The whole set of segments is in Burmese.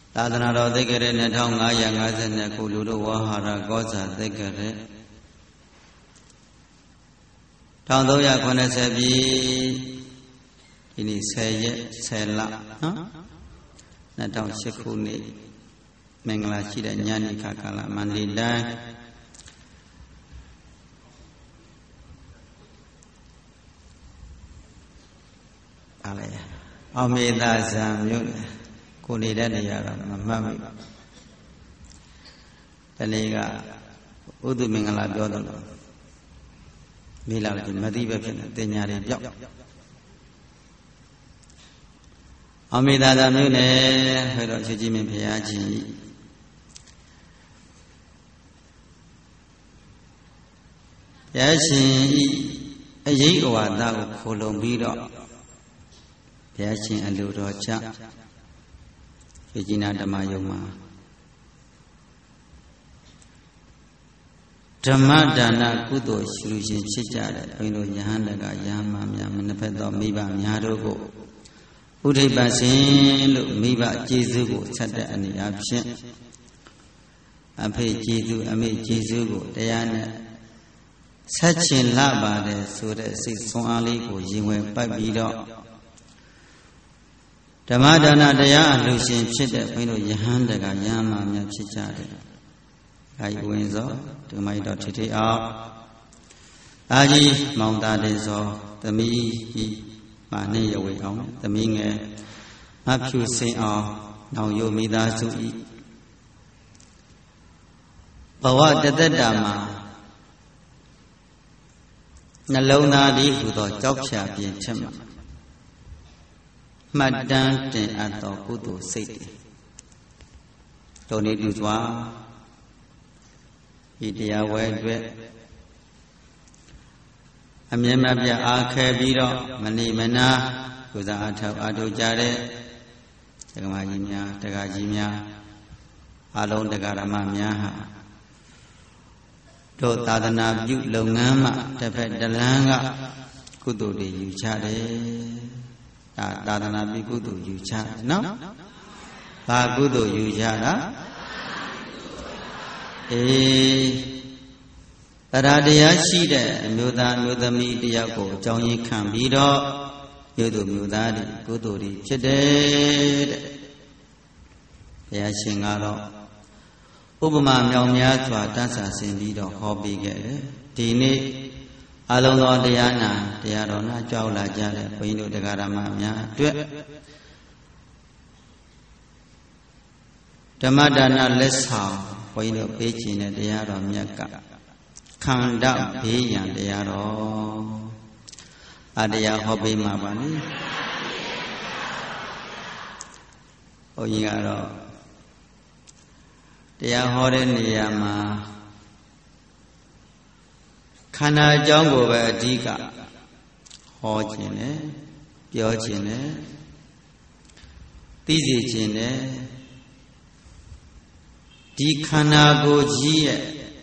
သာသနာတော်သိက္ခာရဲ့2550ခုလူတို့ဝါဟာရကောဇာသိက္ခာရဲ့1380ပြည့်ဒီနေ့10ရက်10လနော်2008ခုနှစ်မင်္ဂလာရှိတဲ့ညနေခါကာလမန္တလေးတိုင်းအောင်မေသာဇံမြို့ကိုနေတဲ့နေရာတော့မမှတ်မိပါတနေ့ကဥဒုမင်္ဂလာပြောတော့မေးလာတယ်မသိပဲဖြစ်နေတင်ညာတွေပြောက်အောင်မေသာဇံမြို့နယ်ဟဲ့တော့ချစ်ကြီးမင်းဘုရားကြီးဘုရားရှင်ဤအရေးအဝါဒကိုခိုလုံပြီးတော့ဘုရားရှင်အလိုတော်ချခေကြီးနာဓမ္မယုံမှာဓမ္မဒါနကုသိုလ်ရှုရှင်ဖြစ်ကြတဲ့ဘုန်းကြီးတို့ယဟန်တကယဟမများမနဖက်သောမိဘများတို့ကိုဥဒိပရှင်လို့မိဘကျေးဇူးကိုဆက်တဲ့အနေအချင်းအဖေကျေးဇူးအမေကျေးဇူးကိုတရားနဲ့ဆက်ချင်လာပါတယ်ဆိုတဲ့စိတ်ဆွမ်းအားလေးကိုရင်ဝင်ပတ်ပြီးတော့ဓမ္မဒါနတရားအလှရှင်ဖြစ်တဲ့ဘုန်းကြီးတို့ယဟန်တကယဟမများဖြစ်ကြတယ်။အဲဒီဝင်သောဓမ္မတော်ထိထိအောင်အာကြီးမောင်သားတဲ့သောသမီးကြီးမာနေရဝေအောင်သမီးငယ်အဖြူစင်အောင်နောင်ယိုမိသားစုဤဘဝတသက်တာမှာနှလုံးသားဒီဟူသောကြောက်ဖြာပြင်ချက်မှာမှတ်တမ်းတင်အပ်သောကုသိုလ်စိတ်တွေတို့နေပြုစွာဤတရားဝဲအတွက်အမြဲမပြတ်အားခဲပြီးတော့မနေမနာကုသအထောက်အထုတ်ကြတဲ့ဒကမာကြီးများဒကာကြီးများအလုံးဒကာရမများဟာတို့သာသနာပြုလုပ်ငန်းမှတစ်ဖက်တစ်လမ်းကကုသိုလ်တွေယူချတယ်သာသနာပြုကုသိုလ်ယူချနော်ဘာကုသိုလ်ယူချတာတရားတရားရှိတဲ့အမျိုးသားအမျိုးသမီးတယောက်ကိုအကြောင်းရင်းခံပြီးတော့မြို့သူမြို့သားတွေကုသိုလ်တွေဖြစ်တယ်တဲ့ဘုရားရှင်ကတော့ဥပမာမြောင်များစွာတတ်ဆာဆင်ပြီးတော့ဟောပေးခဲ့တယ်ဒီနေ့အလုံးသောတရားနာတရားတော်နာကြောက်လာကြတဲ့ဘုန်းကြီးတို့တရားဓမ္မများအတွက်ဓမ္မဒါနလက်ဆောင်ဘုန်းကြီးတို့ပေးခြင်းတဲ့တရားတော်မြတ်ကခန္ဓာဘေးရန်တရားတော်အတရားဟောပေးမှာပါလေဘုန်းကြီးကတော့တရားဟောတဲ့နေရာမှာခန္ဓာအကြောင်းကိုပဲအဓိကဟောခြင်းနဲ့ပြောခြင်းနဲ့သိစေခြင်းနဲ့ဒီခန္ဓာကိုယ်ကြီးရဲ့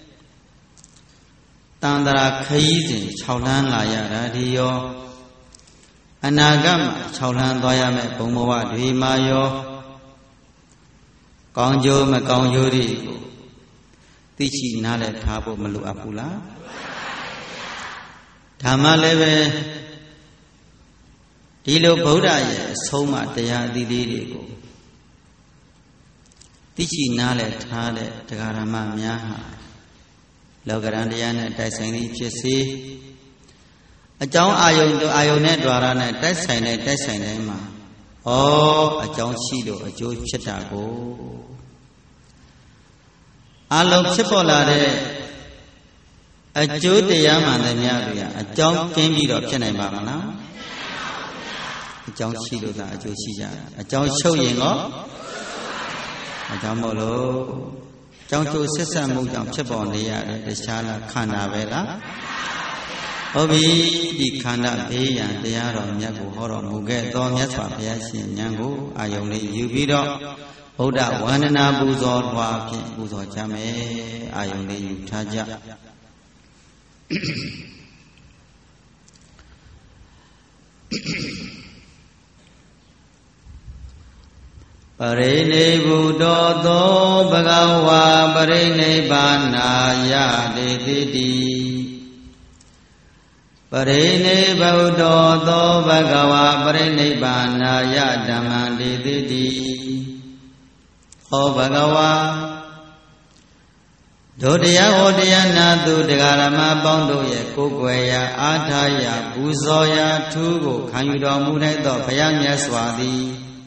တန်ត្រာခရီးစဉ်6လမ်းလာရတာဒီရောအနာဂတ်မှာ6လမ်းသွားရမယ်ဘုံဘဝတွေမှာရောကောင်းကျိုးမကောင်းကျိုးတွေကိုသိရှိနားလည်ထားဖို့မလိုအပ်ဘူးလားဒါမှလည်းပဲဒီလိုဗုဒ္ဓရဲ့အဆုံးအမတရားအသီးလေးတွေကိုသိရှိနားလည်ထားတဲ့တရားဓမ္မများဟာလောကရန်တရားနဲ့တိုက်ဆိုင်သည်ဖြစ်စေအကြောင်းအာယုန်နဲ့တွာရနဲ့တိုက်ဆိုင်တိုင်းမှာအကြောင်းရှိလို့အကျိုးဖြစ်တာကိုအလုံးဖြစ်ပေါ်လာတဲ့အကျိုးတရားမှန်သမျှတွေကအကြောင်းကင်းပြီးတော့ဖြစ်နိုင်ပါမလားအကြောင်းရှိလို့သာအကျိုးရှိကြတာအကြောင်းရှုပ်ရင်ရောအကြောင်းမို့လို့ကြောင်းကျိုးဆက်ဆက်မှုကြောင့်ဖြစ်ပေါ်နေရတယ်တခြားလားခန္ဓာပဲလားဟုတ်ပြီဒီခန္ဓာဘေးရန်တရားတော်မြတ်ကိုဟောတော်မူခဲ့သောမြတ်စွာဘုရားရှင်ဉာဏ်ကိုအာယုန်လေးယူပြီးတော့ဗုဒ္ဓဝန္ဒနာပူဇော်လွှာဖြင့်ပူဇော်ကြမယ်အာယုန်လေးယူထားကြပရိနိဗ္ဗုတောသောဘဂဝါပရိနိဗ္ဗာနာယတေတိတိပရိနိဗ္ဗုတောသောဘဂဝါပရိနိဗ္ဗာနာယဓမ္မံတေတိတိဩဘဂဝါဒုတရားဟောတရားနာသူတရားဓမ္မပေါင်းတို့ရဲ့ကိုယ်ွယ်ရာအားထားရာပူဇော်ရာထူးကိုခံယူတော်မူတဲ့သောဘုရားမြတ်စွာသည်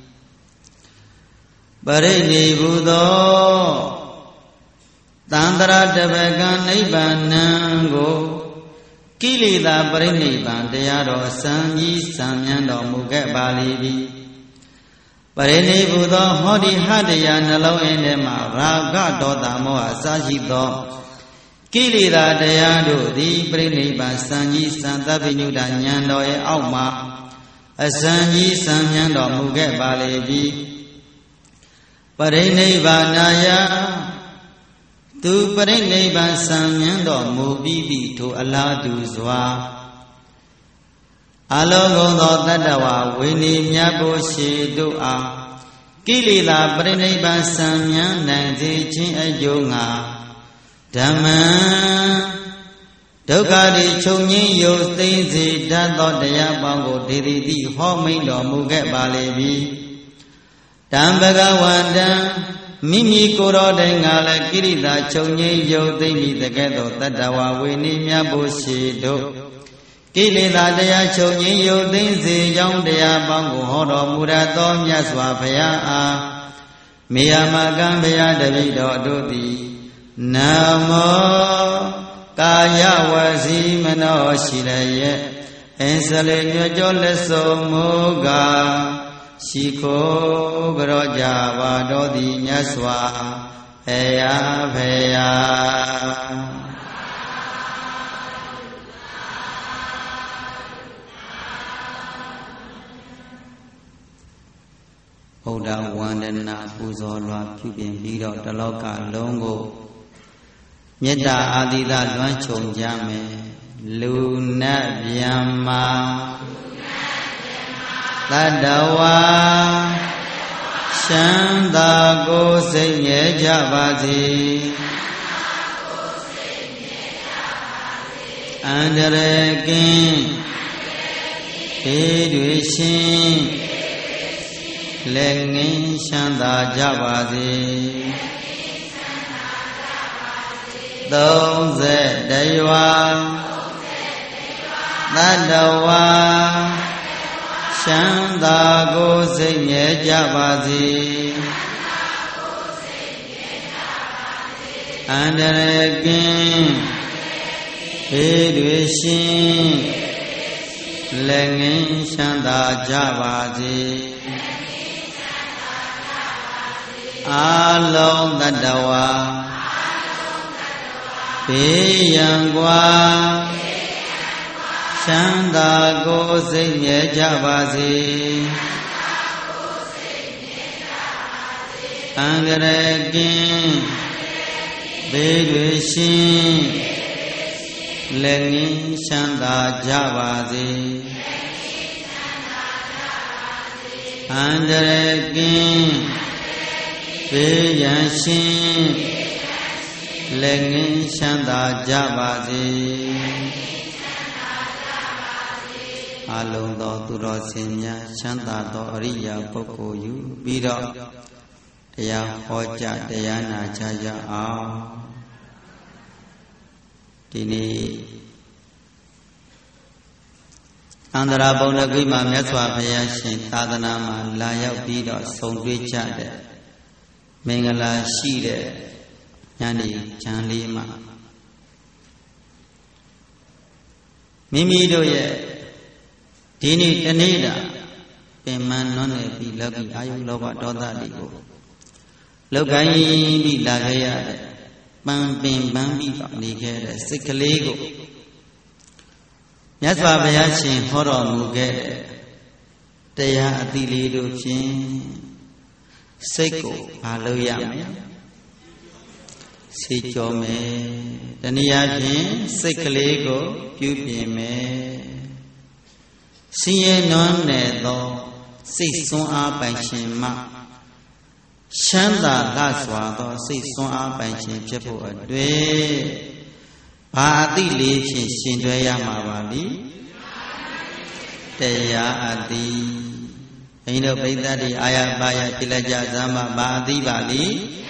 ပရိနိဗ္ဗုသောသန္တရာတပကံနိဗ္ဗာန်ကိုကိလေသာပရိနိဗ္ဗာန်တရားတော်စံကြီးစံမြန်းတော်မူခဲ့ပါလိမ့်ပရိနိဗ္ဗုသောဟောဒီဟတရားနှလုံးအင်းထဲမှာရာဂဒေါသမောဟအစရှိသောကိလေသာတရားတို့သည်ပရိနိဗ္ဗာန်စံကြီးစံသဗ္ဗညုတဉာဏ်တော်ရဲ့အောက်မှာအစံကြီးစံမြန်းတော်မူခဲ့ပါလေပြီပရိနိဗ္ဗာနာယသူပရိနိဗ္ဗာန်စံမြန်းတော်မူပြီးသည့်ထိုအလားတူစွာအလုံးစုံသောတတ္တဝါဝိနည်းမြတ်ဖို့ရှိတို့အားကိလေသာပရိနိဗ္ဗာန်စံမြန်းနိုင်စေခြင်းအကျိုးငါဓမ္မံဒုက္ခတွေချုပ်ငြိမ်းရုပ်သိမ်းစေတတ်သောတရားပေါင်းကိုဒေတိတိဟောမိန်တော်မူခဲ့ပါလေပြီတံဘဂဝန္တံမိမိကိုယ်တော်တိုင်ကလည်းကိရိတာချုပ်ငြိမ်းရုပ်သိမ်းပြီးတကဲ့သို့တတ္တဝါဝိနည်းမြတ်ဖို့ရှိတို့ကိလေသာတရားချုပ်ငြိမ်းရုပ်သိမ်းစေကြောင်းတရားပေါင်းကိုဟောတော်မူရသောမြတ်စွာဘုရားအားမေယမကံဘုရားတပည့်တော်တို့သည်နမောကာယဝစီမနောရှိလျက်အင်းစလေညွတ်ကြောလက်စုံမူကားရှိခိုးကြောကြပါတော်သည်မြတ်စွာဘုရားဘုရားဗုဒ္ဓဝန္ဒနာပူဇော်လွှာပြုပြင်ပြီးတော့တလောကလုံးကိုမေတ္တာအာသီသလွှမ်းခြုံကြမယ်လူနတ်ဗျမ္မာတတ္တဝါချမ်းသာကိုယ်စိတ်ငြဲကြပါစေအန္တရာယ်ကင်းဒေတွေရှင်လက်ငင်းချမ်းသာကြပါစေ30ရွာသတ္တဝါချမ်းသာကိုယ်စိတ်ငြဲကြပါစေအန္တရာယ်ကင်းဘေးတွေရှင်လက်ငင်းချမ်းသာကြပါစေအာလုံးတတ္တဝါဘေးရန်ကွာချမ်းသာကိုယ်စိတ်ငြဲကြပါစေအန္တရာယ်ကင်းဘေးတွေရှင်လက်ငင်းချမ်းသာကြပါစေအန္တရာယ်ကင်းဘေးရန်ရှင်လက်ငင်းချမ်းသာကြပါစေအလုံးသောသူတော်စင်များချမ်းသာသောအရိယာပုဂ္ဂိုလ်ယူပြီးတော့တရားဟောကြားတရားနာကြကြအောင်ဒီနေ့အန္တရာဘုံတကိမှာမြတ်စွာဘုရားရှင်သာသနာမှာလာရောက်ပြီးတော့ဆုံတွေ့ကြတဲ့မင်္ဂလာရှိတဲ့ညနေချမ်းလေးမှာမိမိတို့ရဲ့ဒီနေ့တနေ့တာပင်မနွမ်းနယ်ပြီးလောကီအာယုလောဘဒေါသတွေကိုလောက်ကိုင်းပြီးလာခဲ့ရတဲ့ပန်းပင်ပန်းပြီးတော့နေခဲ့တဲ့စိတ်ကလေးကိုမြတ်စွာဘုရားရှင်ဟောတော်မူခဲ့တဲ့တရားအသီးလေးတို့ဖြင့်စိတ်ကိုမလုပ်ရမယ်စေကြောမယ်တနည်းအားဖြင့်စိတ်ကလေးကိုပြုပြင်မယ်ဆင်းရဲနွမ်းနယ်သောစိတ်ဆွမ်းအားပိုင်ရှင်မှချမ်းသာလှစွာသောစိတ်ဆွမ်းအားပိုင်ခြင်းဖြစ်ဖို့အတွက်ဘာအသည့်လေးဖြင့်ရှင်တွဲရမှာပါလိတရားအသည့်ဘုန်းကြီးတို့ပိဋကတ်တွေအာရပါရပြလိုက်ကြစမ်းပါဘာအသည့်ပါလိ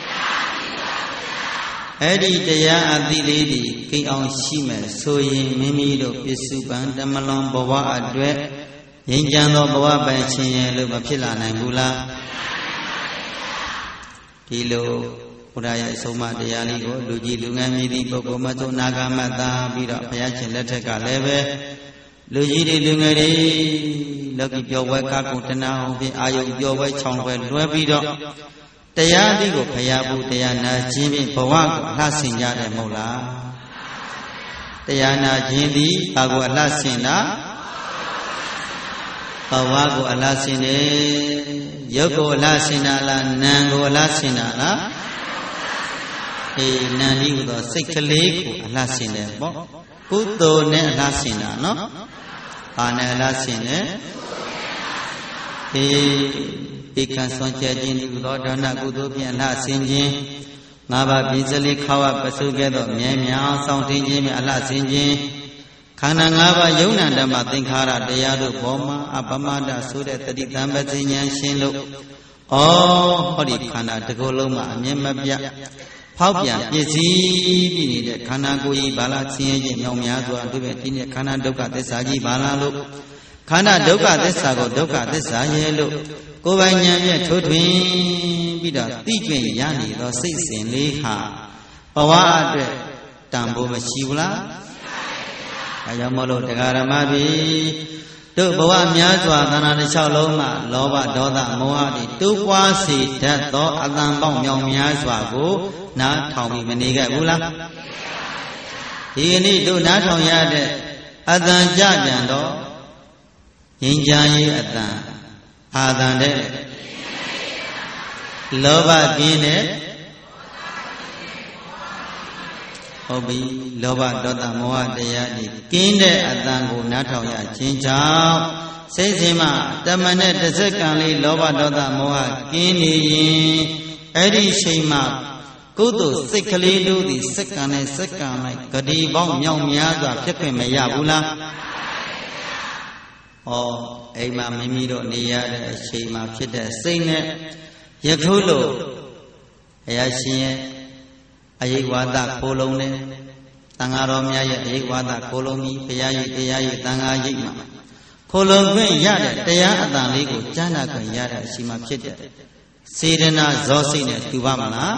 အဲ့ဒီတရားအသည့်လေးဒီကိန်းအောင်ရှိမယ်ဆိုရင်မိမိတို့ပစ္စုပန်တမလွန်ဘဝအတွက်ငြိမ်းချမ်းသောဘဝပိုင်ခြင်းရဲ့လို့မဖြစ်လာနိုင်ဘူးလားဒီလိုဘုရားရဲ့အဆုံးအမတရားလေးကိုလူကြီးလူငယ်မြည်သည့်ပုဂ္ဂိုလ်မသို့နာဂမတ္တာပြီးတော့ဘုရားရှင်လက်ထက်ကလည်းပဲလူကြီးတွေလူငယ်တွေလောကီပျော်ပွဲကာကုတနာအောင်ဖြင့်အာယုံပျော်ပွဲချောင်းပွဲလွှဲပြီးတော့တရားလေးကိုဘုရားဘုတရားနာခြင်းဖြင့်ဘဝကိုအလှဆင်ကြတယ်မဟုတ်လားတရားနာခြင်းသည်ဘာကိုအလှဆင်တာဘဝကိုအလှဆင်တယ်ရုပ်ကိုအလှဆင်တာလားနာမ်ကိုအလှဆင်တာလားနာမ်ကြီးကိုစိတ်ကလေးကိုအလှဆင်တယ်ပေါ့ကုသိုလ်နဲ့အလှဆင်တာနော်ဘာနဲ့အလှဆင်တယ်ဧကံဆွမ်းကြခြင်းဒီသောဒါနကုသိုလ်ဖြင့်အလှဆင်ခြင်းငါးပါးပြည့်စလိခါဝပစုကဲ့သို့မြဲမြံဆောင်ထင်းခြင်းဖြင့်အလှဆင်ခြင်းခန္ဓာ၅ပါးယုံနာဓမ္မသင်္ခါရတရားတို့ဘောမှာအပမဒဆိုတဲ့တတိတံပတိဉာဏ်ရှင်းလို့ဟောဒီခန္ဓာတစ်ခုလုံးမှာအမြဲမပြတ်ဖောက်ပြန်ပြည့်စည်ပြီးနေတဲ့ခန္ဓာကိုယ်ကြီးဘာလာဆင်းရဲခြင်းမြောင်များစွာတို့ပဲဒီနေ့ခန္ဓာဒုက္ခသစ္စာကြီးဘာလာလို့ခန္ဓာဒုက္ခသစ္စာကိုဒုက္ခသစ္စာရဲ့လို့ကိုယ်ပိုင်ဉာဏ်ဖြင့်ထိုးထွင်းပြီးတော့သိကျင့်ရနေသောစိတ်စဉ်လေးဟာဘဝအတွက်တန်ဖိုးမရှိဘူးလားအဲကြောင့်မလို့တရားဓမ္မတွေတို့ဘဝများစွာသဏ္ဍာန်တစ်လျှောက်လုံးမှာလောဘဒေါသမောဟတွေတိုးပွားစေတတ်သောအတန်ပေါင်းမြောင်များစွာကိုနားထောင်ပြီးမနေခဲ့ဘူးလားဒီကနေ့တို့နားထောင်ရတဲ့အတန်ကြကြံတော့ငြိမ်းချမ်းရေးအတန်အာတန်တဲ့လောဘကင်းတဲ့ဟုတ်ပြီလောဘဒေါသမောဟတရားတွေကင်းတဲ့အတန်ကိုနားထောင်ရခြင်းကြောင့်စိတ်စဉ်မှာတမနဲ့တစ်စက္ကန့်လေးလောဘဒေါသမောဟကင်းနေရင်အဲ့ဒီချိန်မှာကုသိုလ်စိတ်ကလေးတို့သည်စက္ကန့်နဲ့စက္ကန့်လိုက်ဂတိပေါင်းမြောက်များစွာဖြစ်ခွင့်မရဘူးလားအိမ်မှာမိမိတို့နေရတဲ့အချိန်မှာဖြစ်တဲ့စိတ်နဲ့ယခုလိုဘုရားရှင်ရဲ့အယိဝါဒခိုးလုံးနဲ့တန်ဃာတော်များရဲ့အယိဝါဒခိုးလုံးပြီးဘုရားရဲ့တရားရဲ့တန်ဃာရိပ်မှာခိုးလုံးခွင့်ရတဲ့တရားအတန်လေးကိုကြားနာခွင့်ရတဲ့အချိန်မှာဖြစ်တဲ့စေတနာဇောစိတ်နဲ့တူပါမလား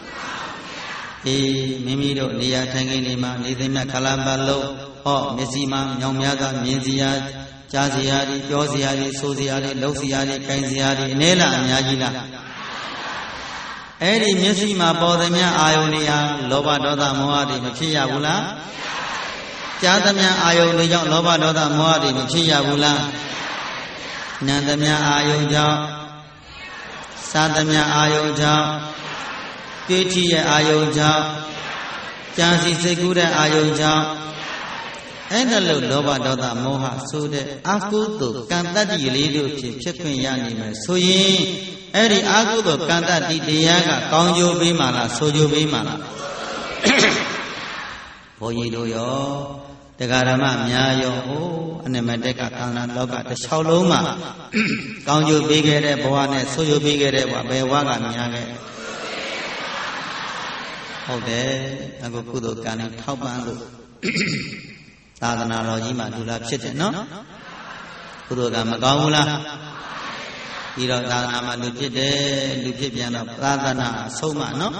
မိမိတို့နေရာထိုင်ခင်းနေမှာနေသိမြတ်ခလာပတ်လုံးမျက်စိမှာညောင်များစွာမြင်စီရကြားစီရပြောစီရဆိုစီရလှုပ်စီရကိုင်စီရအနည်းလားအများကြီးလားအဲ့ဒီမျက်စိမှာပေါ်သမျှအာယုန်တွေဟာလောဘဒေါသမောဟတွေမဖြစ်ရဘူးလားကြားသမျှအာယုန်တွေကြောင့်လောဘဒေါသမောဟတွေမဖြစ်ရဘူးလားနာသမျှအာယုန်ကြောင့်စားသမျှအာယုန်ကြောင့်ကိဋ္ဌိရဲ့အာယုန်ကြောင့်ကြားစီစိတ်ကူးတဲ့အာယုန်ကြောင့်အဲ့ဒါလို့လောဘဒေါသမောဟဆိုတဲ့အကုသိုလ်ကံတတ္တိလေးတို့ဖြစ်ခွင့်ရနိုင်မယ်ဆိုရင်အဲ့ဒီအကုသိုလ်ကံတတ္တိတရားကကောင်းကျိုးပေးမှလားဆိုးကျိုးပေးမှလားဘုန်းကြီးတို့ရောတရားဓမ္မများရောအနမတက်ကကာလလောကတစ်လျှောက်လုံးမှာကောင်းကျိုးပေးခဲ့တဲ့ဘဝနဲ့ဆိုးကျိုးပေးခဲ့တဲ့ဘဝဘယ်ဘဝကများခဲ့ဟုတ်တယ်အခုကုသိုလ်ကံနဲ့ထောက်ပံ့လို့သာသနာတော်ကြီးမှာလူလာဖြစ်တယ်နော်ကုသိုလ်ကမကောင်းဘူးလားပြီးတော့သာသနာမှာလူဖြစ်တယ်လူဖြစ်ပြန်တော့သာသနာဆုံးမနော်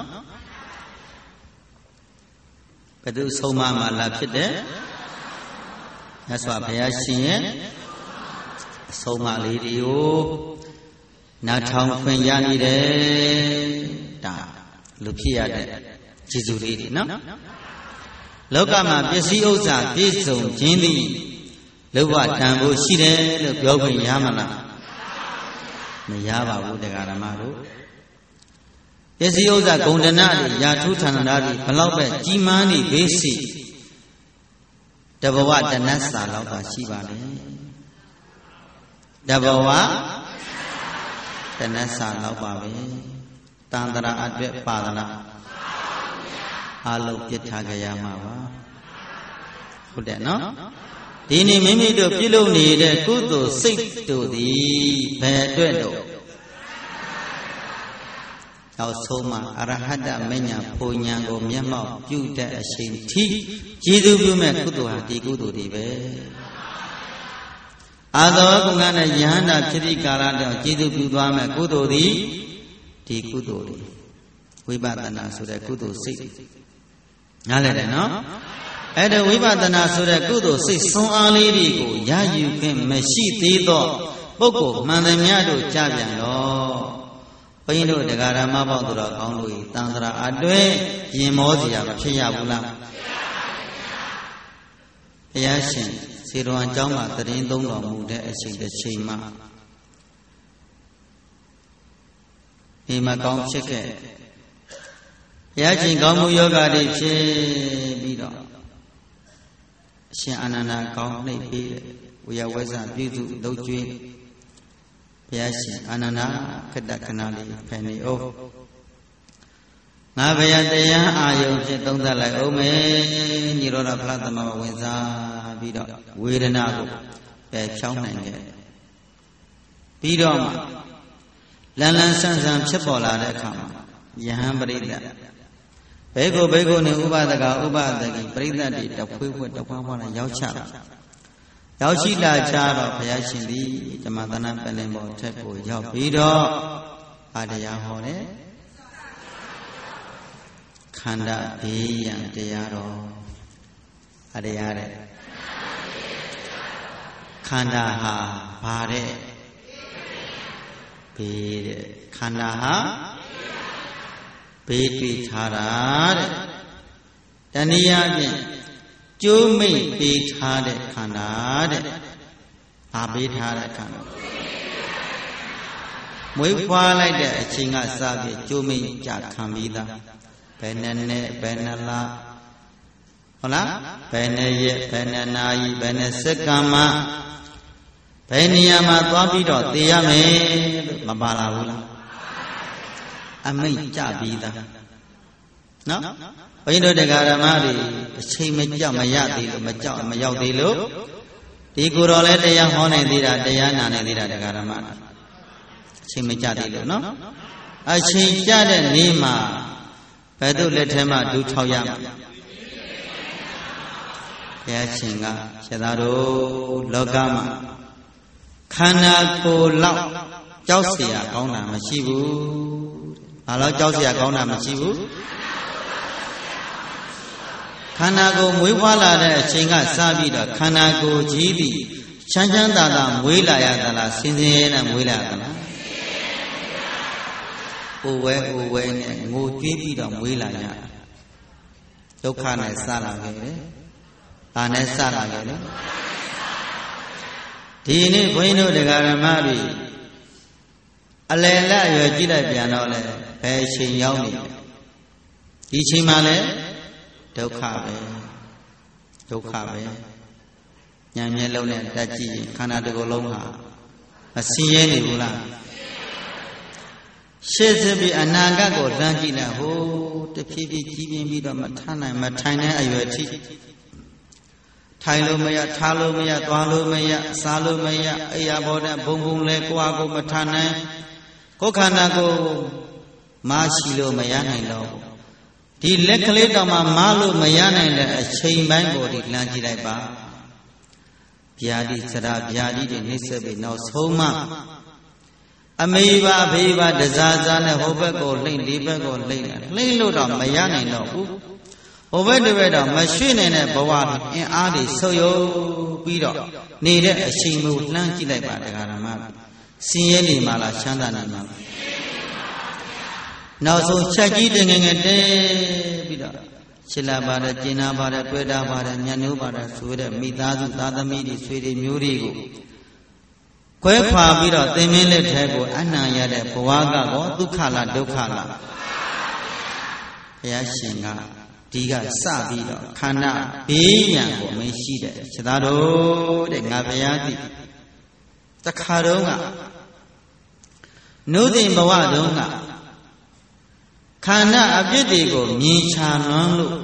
ဘယ်သူဆုံးမမှာလာဖြစ်တယ်မြတ်စွာဘုရားရှင်ရဲ့အဆုံးအမလေးတွေကိုနားထောင်ခွင့်ရနေတယ်ဒါလူဖြစ်ရတဲ့ကျေးဇူးလေးတွေနော်လောကမှာပစ္စည်းဥစ္စာပြည့်စုံခြင်းသည်လောဘတန်ဖို့ရှိတယ်လို့ပြောခွင့်ရမလားမရပါဘူးတရားဓမ္မတို့ပစ္စည်းဥစ္စာဂုဏ်တဏတွေယာထုဌာနတွေဘလောက်ပဲကြီးမားနေဘေးစီတဘဝတဏ္ဍစာလောက်သာရှိပါလေတဘဝတဏ္ဍစာလောက်ပါပဲတန်တရာအတွက်ပါဒနာအလုံးပြစ်ထားကြရမှာပါဟုတ်တယ်နော်ဒီနေ့မိမိတို့ပြုလုပ်နေတဲ့ကုသိုလ်စိတ်တို့သည်ဘယ်အတွက်တော့နောက်ဆုံးမှာအရဟတမဉ္ဇဉ်ဘုံဉဏ်ကိုမျက်မှောက်ပြုတဲ့အချိန်ထိကျေးဇူးပြုမဲ့ကုသိုလ်ဟာဒီကုသိုလ်တွေပဲအာသောကုငါနဲ့ယဟန္တာဖြစ်သည့်ကာလတောင်ကျေးဇူးပြုသွားမဲ့ကုသိုလ်သည်ဒီကုသိုလ်တွေဝိပဿနာဆိုတဲ့ကုသိုလ်စိတ်နားလည်တယ်နော်အဲ့ဒါဝိပဿနာဆိုတဲ့ကုသိုလ်စိတ်ဆွမ်းအားလေးတွေကိုရယူခြင်းမရှိသေးသောပုဂ္ဂိုလ်မှန်သမျှတို့ကြပြန်တော့ဘုန်းကြီးတို့တရားဓမ္မပေါင်းသူတော်ကောင်းတို့ဤတန်ត្រာအတွဲရင်မောစရာမဖြစ်ရဘူးလားဘုရားရှင်စေတော်အကြောင်းမှာတရင်သုံးတော်မူတဲ့အချိန်တစ်ချိန်မှာဒီမှာကောင်းဖြစ်ခဲ့ဘုရားရှင်ကောင်းမှုယောဂတွေဖြစ်ပြီးတော့အရှင်အာနန္ဒာကောင်းနှိပ်ပြီးဝေယဝဲဇပြုစုလုပ်ကျွေးဘုရားရှင်အာနန္ဒာခတ္တခဏလေးဖယ်နေအောင်ငါဘုရားတရားအာယုံဖြစ်သုံးသပ်လိုက်အောင်မယ်ညီတော်ဖလားသမဝင်စားပြီးတော့ဝေဒနာကိုပယ်ဖြောင်းနိုင်ခဲ့ပြီးတော့မှလန်းလန်းဆန်းဆန်းဖြစ်ပေါ်လာတဲ့အခါမှာယဟန်ပရိသတ်ဘေကုဘေကုနဲ့ဥပဒကဥပဒကိပရိသတ်တွေတဖွေးဖွေးတဖွားဖွားနဲ့ရောက်ချတာရောက်ရှိလာကြတော့ဘုရားရှင်သည်ဓမ္မသနာပလင်ပေါ်ထက်ကိုရောက်ပြီးတော့အာတရားဟောတယ်ခန္ဓာဘေးရန်တရားတော်အာတရားတဲ့ခန္ဓာဟာဘာတဲ့ဘေးတဲ့ခန္ဓာဟာဘေးတွေ့ထားတာတဲ့တဏှာဖြင့်ကျိုးမိတ်ပေးထားတဲ့ခန္ဓာတဲ့ဘာပေးထားတဲ့ခန္ဓာမွေးဖွားလိုက်တဲ့အချိန်ကစပြီးကျိုးမိတ်ကြခံပြီးသားဘယ်နဲ့နဲ့ဘယ်နဲ့လားဟုတ်လားဘယ်နဲ့ရက်ဘယ်နဲ့နာရီဘယ်နဲ့စက္ကန့်မှဘယ်နေရာမှာသွားပြီးတော့သိရမယ်လို့မပါလာဘူးလားအမိတ်ကြပြီးသားနော်ဘုန်းကြီးတို့တရားဓမ္မတွေအချိန်မကြောက်မရသေးလို့မရောက်သေးလို့ဒီကိုယ်တော်လည်းတရားဟောနိုင်သေးတာတရားနာနိုင်သေးတာတရားဓမ္မအချိန်မကြသေးလို့နော်အချိန်ကြတဲ့နေ့မှာဘယ်သို့လက်ထဲမှာဒူးထောက်ရမှာဘုရားရှင်ကရှင်သာတို့လောကမှာခန္ဓာကိုယ်လောက်ကြောက်เสียကောင်းတာမရှိဘူးဘာလို့ကြောက်เสียကောင်းတာမရှိဘူးခန္ဓာကိုယ်မွေးဖွားလာတဲ့အချိန်ကစပြီးတော့ခန္ဓာကိုယ်ကြီးသည်ချမ်းချမ်းသာသာမွေးလာရသလားဆင်းရဲနဲ့မွေးလာသလားအိုဝဲနဲ့ငိုကြွေးပြီးတော့မွေးလာရဒုက္ခနဲ့စလာခဲ့တယ်။ဒါနဲ့စလာခဲ့တယ်ဒီနေ့ဘုန်းကြီးတို့တရားဓမ္မတွေအလယ်လက်ရွယ်ကြည့်လိုက်ပြန်တော့လေဘယ်ချိန်ရောက်နေလဲဒီချိန်မှလည်းဒုက္ခပဲဉာဏ်မျက်လုံးနဲ့တက်ကြည့်ရင်ခန္ဓာတစ်ခုလုံးဟာမဆင်းရဲနေဘူးလားရှေ့စစ်ပြီးအနာဂတ်ကိုလှမ်းကြည့်လိုက်ဟိုတဖြည်းဖြည်းကြီးပြင်းပြီးတော့မထိုင်တဲ့အရွယ်ထိထိုင်လို့မရထားလို့မရသွားလို့မရစားလို့မရအိယာဘောတဲ့ဘုံဘုံလဲကိုယ့်အကိုမထနိုင်ကိုယ်ခန္ဓာကိုမရှိလို့မရနိုင်တော့ဒီလက်ကလေးတောင်မှမလို့မရနိုင်တဲ့အချိန်ပိုင်းကိုဒီလမ်းကြည့်လိုက်ပါဗျာတိစရာဗျာတိတွေနှိမ့်ဆက်ပြီးနောက်ဆုံးမှအမေပါအဖေပါတစားစားနဲ့ဟိုဘက်ကိုလှိမ့်ဒီဘက်ကိုလှိမ့်လို့တော့မရနိုင်တော့ဘူးဟိုဘက်တစ်ဘက်တော့မရွှေ့နိုင်တဲ့ဘဝအင်အားတွေဆုပ်ယုပ်ပြီးတော့နေတဲ့အချိန်ကိုလှမ်းကြည့်လိုက်ပါတရားဓမ္မဆင်းရဲနေမှာလားချမ်းသာနေမှာလားနောက်ဆုံးချက်ကြီးတငယ်ငယ်တဲပြီးတော့ချစ်လာပါတယ်ကျင်နာပါတယ်တွေ့တာပါတယ်ညံ့နိုးပါတယ်ဆိုတဲ့မိသားစုသားသမီးတွေဆွေတွေမျိုးတွေကိုခွဲခွာပြီးတော့သင်မင်းလက်ထဲကိုအနံ့ရတဲ့ဘဝကတော့ဒုက္ခလားဒုက္ခလားဘုရားရှင်ကဒီကစပြီးတော့ခန္ဓာဘေးရန်ကိုမရှိတဲ့ခြေသားတို့တဲ့ငါဘုရားသည်တခါတုန်းကနုသိဘဝတုန်းကခန္ဓာအပြစ်တွေကိုမြင်ချလွန်းလို့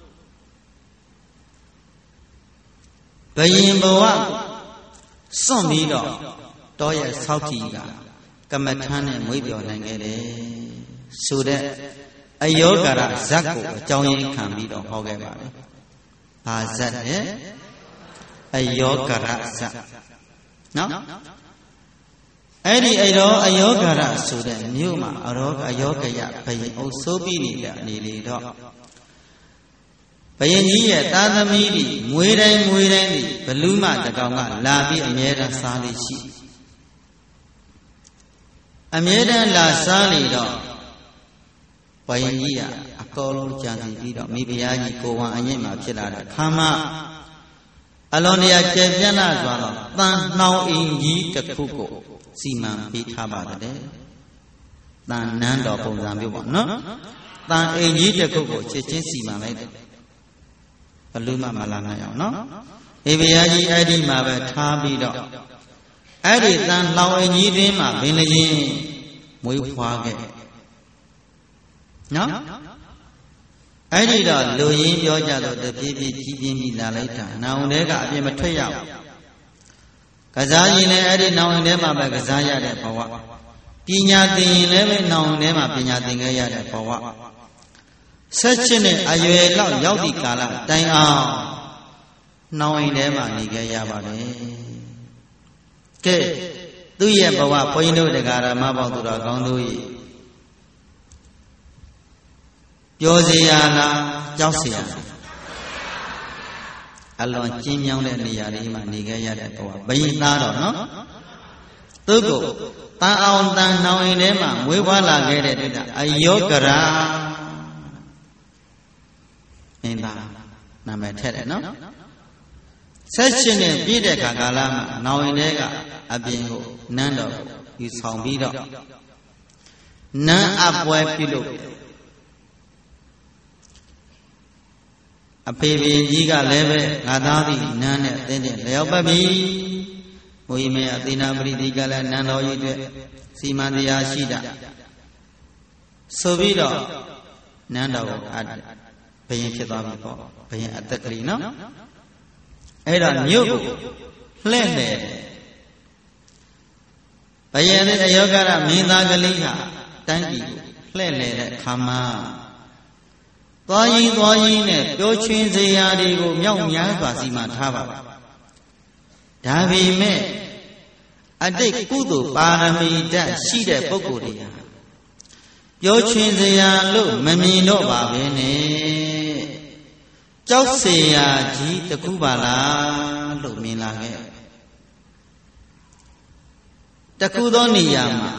ဘယင်ဘဝစွန့်ပြီးတော့တောရဲ့ဆောက်တည်ကကမ္မထမ်းနဲ့မွေးပြော်နိုင်ခဲ့တယ်ဆိုတဲ့အယောဂရဇတ်ကိုအကြောင်းရင်းခံပြီးတော့ဟောခဲ့ပါတယ်။ဘာဇတ်လဲအယောဂရဇတ်နော်အဲ့ဒီအယောဂရဆိုတဲ့မြို့မှာအယောဂယဘယင်အုပ်စိုးပြီးနေတဲ့အနေလေတော့ဘယင်ကြီးရဲ့သားသမီးတွေမွေးတိုင်းဒီဘလူးမတကောင်ကလာပြီးအမြဲတမ်းစားလေးရှိအမြဲတမ်းလာစားနေတော့ဘယင်ကြီးကအကောလုံးကြံစီပြီးတော့မိဖုရားကြီးကိုဝံအညစ်မှာဖြစ်လာတဲ့ခါမှအလွန်တရာကျယ်ပြန့်လာစွာတော့တန်နှောင်အင်ကြီးတစ်ခုကိုစီမံပေးထားပါတယ်တန်နန်းတော်ပုံစံမျိုးပေါ့နော်တန်အင်ကြီးတစ်ခုကိုချက်ချင်းစီမံလိုက်တယ်ဘလူးမမလာနိုင်အောင်နော်မိဖုရားကြီးအဲ့ဒီမှာပဲထားပြီးတော့အဲ့ဒီတန်လှောင်အင်ကြီးတွင်မှာဘင်းလျင်မွေးဖွားခဲ့နော်အဲ့ဒီတော့လူရင်းပြောကြတော့တပြေးပြေးကြီးပြင်းပြီးလာလိုက်တာနောင်တဲကအပြင်မထွက်ရဘူးကစားရင်လည်းအဲ့ဒီနောင်တဲမှာပဲကစားရတဲ့ဘဝပညာသင်ရင်လည်းပဲနောင်တဲမှာပညာသင်ခဲ့ရတဲ့ဘဝဆက်ချစ်နဲ့အရွယ်လောက်ရောက်ဒီကာလတိုင်အောင်နောင်အိမ်ထဲမှာနေခဲ့ရပါတယ်ကဲသူ့ရဲ့ဘဝဘုန်းကြီးတို့တရားဓမ္မပေါင်းသူတော်ကောင်းတို့၏ပြောเสียလားကြောက်เสียအလွန်ကျဉ်းမြောင်းတဲ့နေရာလေးမှာနေခဲ့ရတဲ့ဘဝဘယင်သားတော့နော်သူ့ကိုတန်အောင်တန်နှောင်အိမ်ထဲမှာမွေးဖွားလာခဲ့တဲ့တွေ့တာအယောဂရာမင်းသားနာမည်ထက်တယ်နော်ဆက်ရှင်နဲ့ပြည့်တဲ့ခါကာလမှာနောင်အိမ်ထဲကအပြင်ကိုနန်းတော်ယူဆောင်ပြီးတော့နန်းအပွဲပြုလုပ်အဖေဖေကြီးကလည်းပဲငါသားသည်နန်းနဲ့တင်းတင်းလျောက်ပတ်ပြီဘုရားမေအသေနာပရိသီကလည်းနန်းတော်ကြီးအတွက်စီမံတရားရှိတာဆိုပြီးတော့နန်းတော်ကိုဘယင်ဖြစ်သွားပြီပေါ့ဘယင်အသက်ကလေးနော်အဲ့ဒါမြို့ကိုလှဲ့တယ်ဘယင်နဲ့အယောဂရမင်းသားကလေးဟာတန်းကြီးကိုလှဲ့လေတဲ့ခါမှာသွားရင်နဲ့ပြောချွင်းစရာတွေကိုမြောက်များစွာစီမံထားပါဒါပေမဲ့အတိတ်ကုသိုလ်ပါရမီဓာတ်ရှိတဲ့ပုဂ္ဂိုလ်တွေဟာပြောချွင်းစရာလို့မမြင်တော့ပါပဲနဲ့ကြောက်เสียကြီးတခုပါလားလို့မြင်လာခဲ့တခုသောနေရာမှာ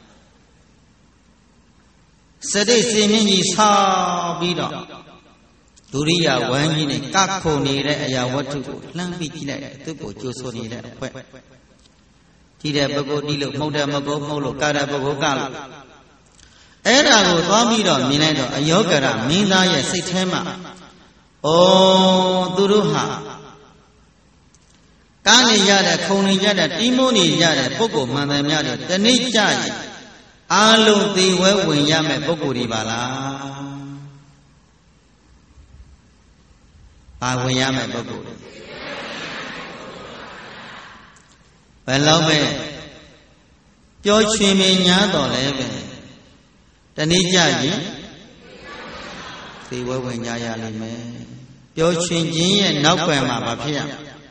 စတိတ်စီမင်းကြီးဆောက်ပြီးတော့ဒုရိယဝမ်းကြီးနဲ့ကခုန်နေတဲ့အရာဝတ္ထုကိုလှမ်းပြီးကြည့်လိုက်သူ့ကိုကြိုးဆိုနေတဲ့အခွက်ကြည့်တဲ့ပုဂ္ဂိုလ်ဒီလို့မှုတ်တဲ့မကုန်းမှုတ်လို့ကာတဲ့ပုဂ္ဂိုလ်ကလို့အဲ့ဒါကိုသွားပြီးတော့မြင်လိုက်တော့အယောဂရမင်းသားရဲ့စိတ်ထဲမှာသူတို့ဟာကားနေရတဲ့ခုံနေရတဲ့တီးမိုးနေရတဲ့ပုဂ္ဂိုလ်မှန်တယ်များတယ်တနေ့ကြရင်အာလုံးသေဝဲဝင်ရမယ့်ပုဂ္ဂိုလ်တွေပါလားဘာဝင်ရမယ့်ပုဂ္ဂိုလ်ဘယ်လောက်ပဲပြောချွင်မြင်ညာတော်လဲပဲတနေ့ကြရင်သေဝဲဝင်ကြရလိမ့်မယ်ပြောချွင်ခြင်းရဲ့နောက်ွယ်မှာဘာဖြစ်ရ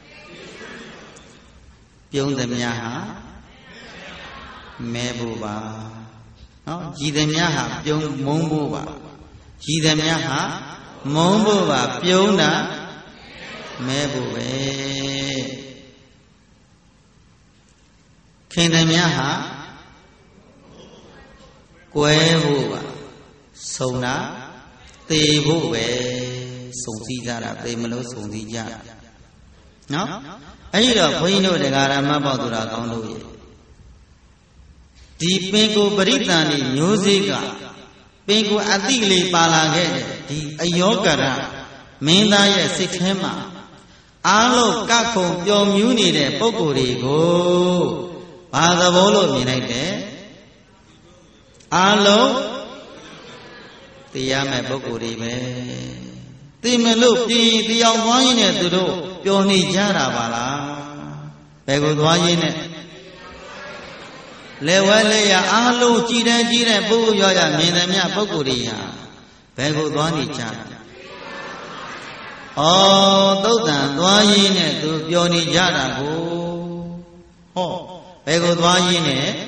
ပြုံးသမျှဟာမဲဖို့ပါနော်ကြည်သမျှဟာပြုံးမုံဖို့ပါကြည်သမျှဟာမုံဖို့ပါပြုံးတာမဲဖို့ပဲခင်သမျှဟာကွဲဖို့ပါဆုံတာသေဖို့ပဲစုံစည်းကြတာသေမလို့စုံစည်းကြနော်အဲ့ဒီတော့ဘုန်းကြီးတို့တရားဓမ္မပေါသူတော်ကောင်းတို့ရဲ့ဒီပင်ကိုပရိသန်ဤမျိုးစေ့ကပင်ကိုအတိလေးပါလာခဲ့တဲ့ဒီအယောဂရမင်းသားရဲ့စိတ်ထဲမှာအားလုံးကခုံပျော်မြူးနေတဲ့ပုဂ္ဂိုလ်တွေကိုဘာသဘောလို့မြင်လိုက်တယ်အားလုံး Tiyame Bokuri me. Timelu Pi, the Alwine to do, Pioni Jarabala. Begodwine. Lewelea, Alu, Jire, Buya, Minamia Bokuria. Begodwani Chan. Oh, Dodan, Dwayne to Pioni Jarabu. Oh, Begodwine.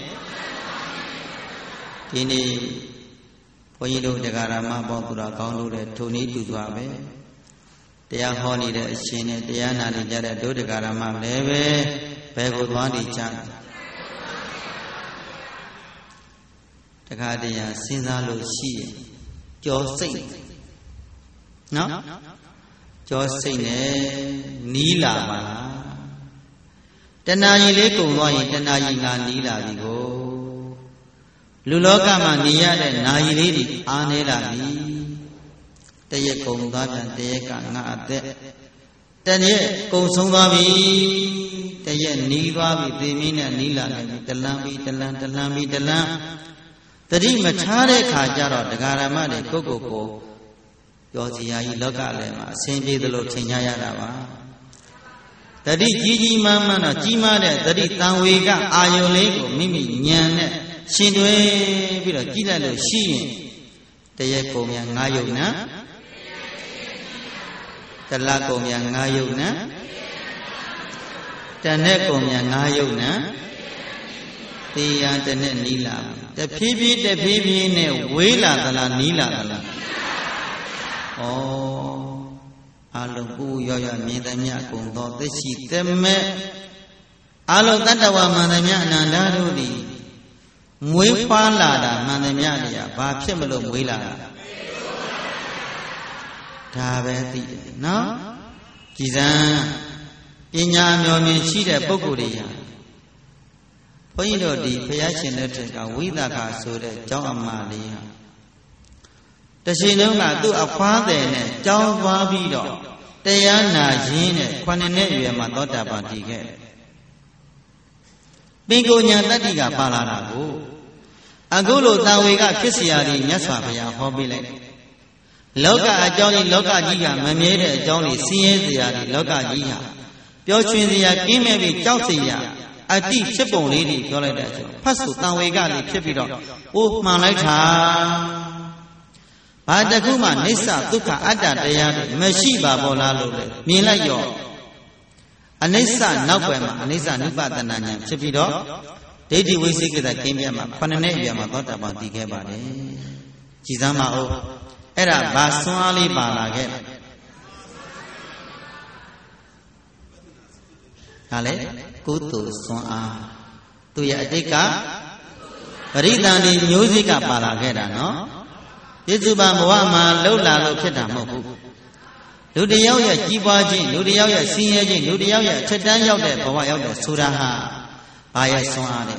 Tini. Poyido de Garama Bokura Kondo, Tony Tuabe. They are honey, the Shine, the Anna, the Jada, do the Garama, Leve, Begodwani Chan. The Guardian, Sinalo Shi, Jose. No? Jose Nila. Tenayi Leko, Tenayi Nila, Vigo. Lulokama niya de nairi anela ni Teye kong dajan teye ka nga ate Teye kong sungwa bi Teye nilwa bi Timine nila ni Talan Tadi machare kajaro Dagarama de koko Yoziya yi loka lema Senji dalo chenyaya raba Tadi jiji mama na jima de Tadi tangwega ayolego mimi nyane Shindwe Biro Gila Lo Shi Teye Komia Ngayuna Tala Komia Ngayuna Tane Komia Ngayuna Tiya Tane Nila The Pibi Ne Wela Tala Nila Tala Oh Alubu Yoya Midanya Kundo Teshi Teme Alu Tatawa Madanya Nandari Mui Palada, Manamia, Bapsimo, Willa Tabeti, no? Gizan Inya Yomi Shida Bokuria Poido di Payashin Letrica, Widaka Sude, John Malia. The Shinoma do a father, John Babido, Diana Gine, Quanene, Madota Bantige. Bingo Nyatatiga Palarago. Agulo Tawega Kisiari, Yaswapaya, Hobile. Loka Ajoli, Loka Giga, Mamede, Jolly, Sienzia, Loka Giga. Piochizia, Kimebi, Chausia, a deep chipon lady, Yoleda, Pasu Tawega, Chipido, O Malaita Padaguma, Nisa, Duka, Ada, Dayad, Meshiba, Bolalo, Milayo. Anisa Nakwema, Anisa Nipatananya, Chipido, Dedi Wisik that came here, Pananea, thought about the Gabade. Chizama O Era Baswali Balage Ale, Kutu Swa to Yatika Ridani Musica Balagera, no? Yizuba Moama, Lola Loketamoku. Ludiaya Jibaji, Ludiaya Siaji, Ludiaya Chetanya, Bawaya Suraha, Aya Swade.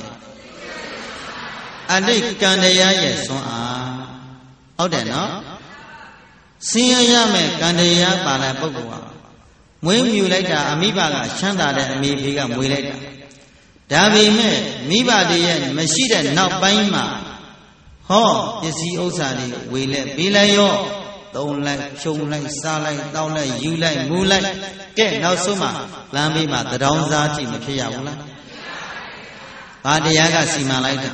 Adi Kandaya Swa Odeno Siayame Kandaya Bala Bogua. When you later Amiba, Shanda, Amibiga, Muleta. Davi me, Mibadi, Mashida, now Baima. Ho, is he Osadi, we let Bilayo. Don't like, show like, saw like, down like, you like, move like. Get now suma, Lambima, the Downzati, Makiaula. Padiaga Simalaita.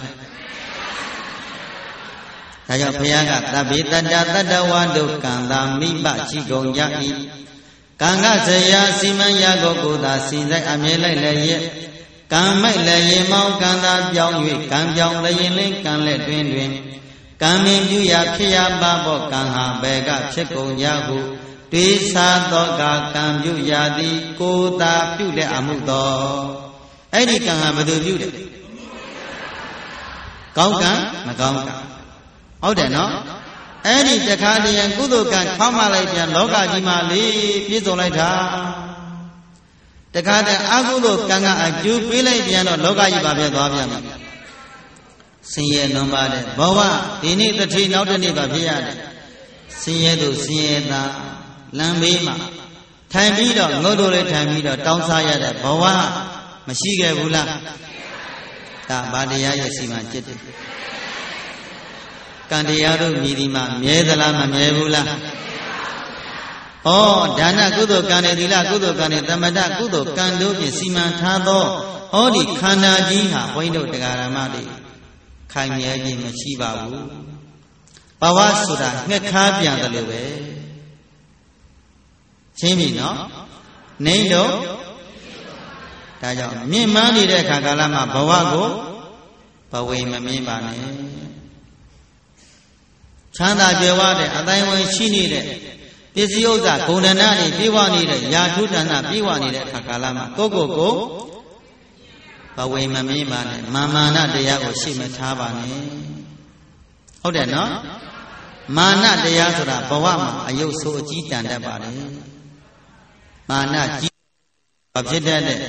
Tayapiaga, Tabita, Dawando, Kanda, Miba, Chigo, Yaki. Kanga Zaya, Simaya, Gogoda, Sinza, Amela, Laye. Kamai Laye, Mount Kanda, Young, Kam Young, Laye, Kan let Dwin. Kamin Yuya Kia Babo Kanga Bega Cheko Yahu Tisa Doga Kam Yuyadi Koda Pule Amudo Eddie Kanga Badu Yude Kauka Magauka Odeno Eddie Takadi and Kudukan Kamalaya Loga Jimali Pizolaita Takada Agudo Kanga Aju Pile Piano Loga Yabia Siye Nomade, Bawa, Dini the tree not any Babiad. Siye to Siena, Lambima, Tamido, Nodole Tamido, Downside, Bawa, Mashiga Vula, Badia Sima Jet. ကံတရားတို့မြည်ဒီမှာမြဲသလားမမြဲဘူးလားဩဒါနကုသိုလ်ကံနဲ့သီလကုသိုလ်ကံနဲ့သမထကုသိုလ်ကံတို့ဖြင့်စီမံထားသောဟောဒီခန္ဓာကြီးဟာဘုန်းကြီးတို့တရားဓမ္မတွေခိုင်မြဲခြင်းမရှိပါဘူးဘဝဆိုတာငှက်ခါပြန်တယ်လို့ပဲရှင်းပြီနော်နေတော့ဒါကြောင့်မြင့်မားနေတဲ့ခါကာလမှာဘဝကိုဘဝမမြင်ပါနဲ့ချမ်းသာကြွယ်ဝတဲ့အတိုင်းဝင်ရှိနေတဲ့ပစ္စည်းဥစ္စာဂုဏ်ဒဏတွေပြေဝနေတဲ့ယာထုဒဏပြေဝနေတဲ့အခါကာလမှာကိုဘဝမမြင်ပါနဲ့မာနတရားကိုရှိမထားပါနဲ့ဟုတ်တယ်နော်မာနတရားဆိုတာဘဝမှာအယုတ်ဆိုးအကြီးတန်တတ်ပါတယ်မာနကြီးဘာဖြစ်တတ်တဲ့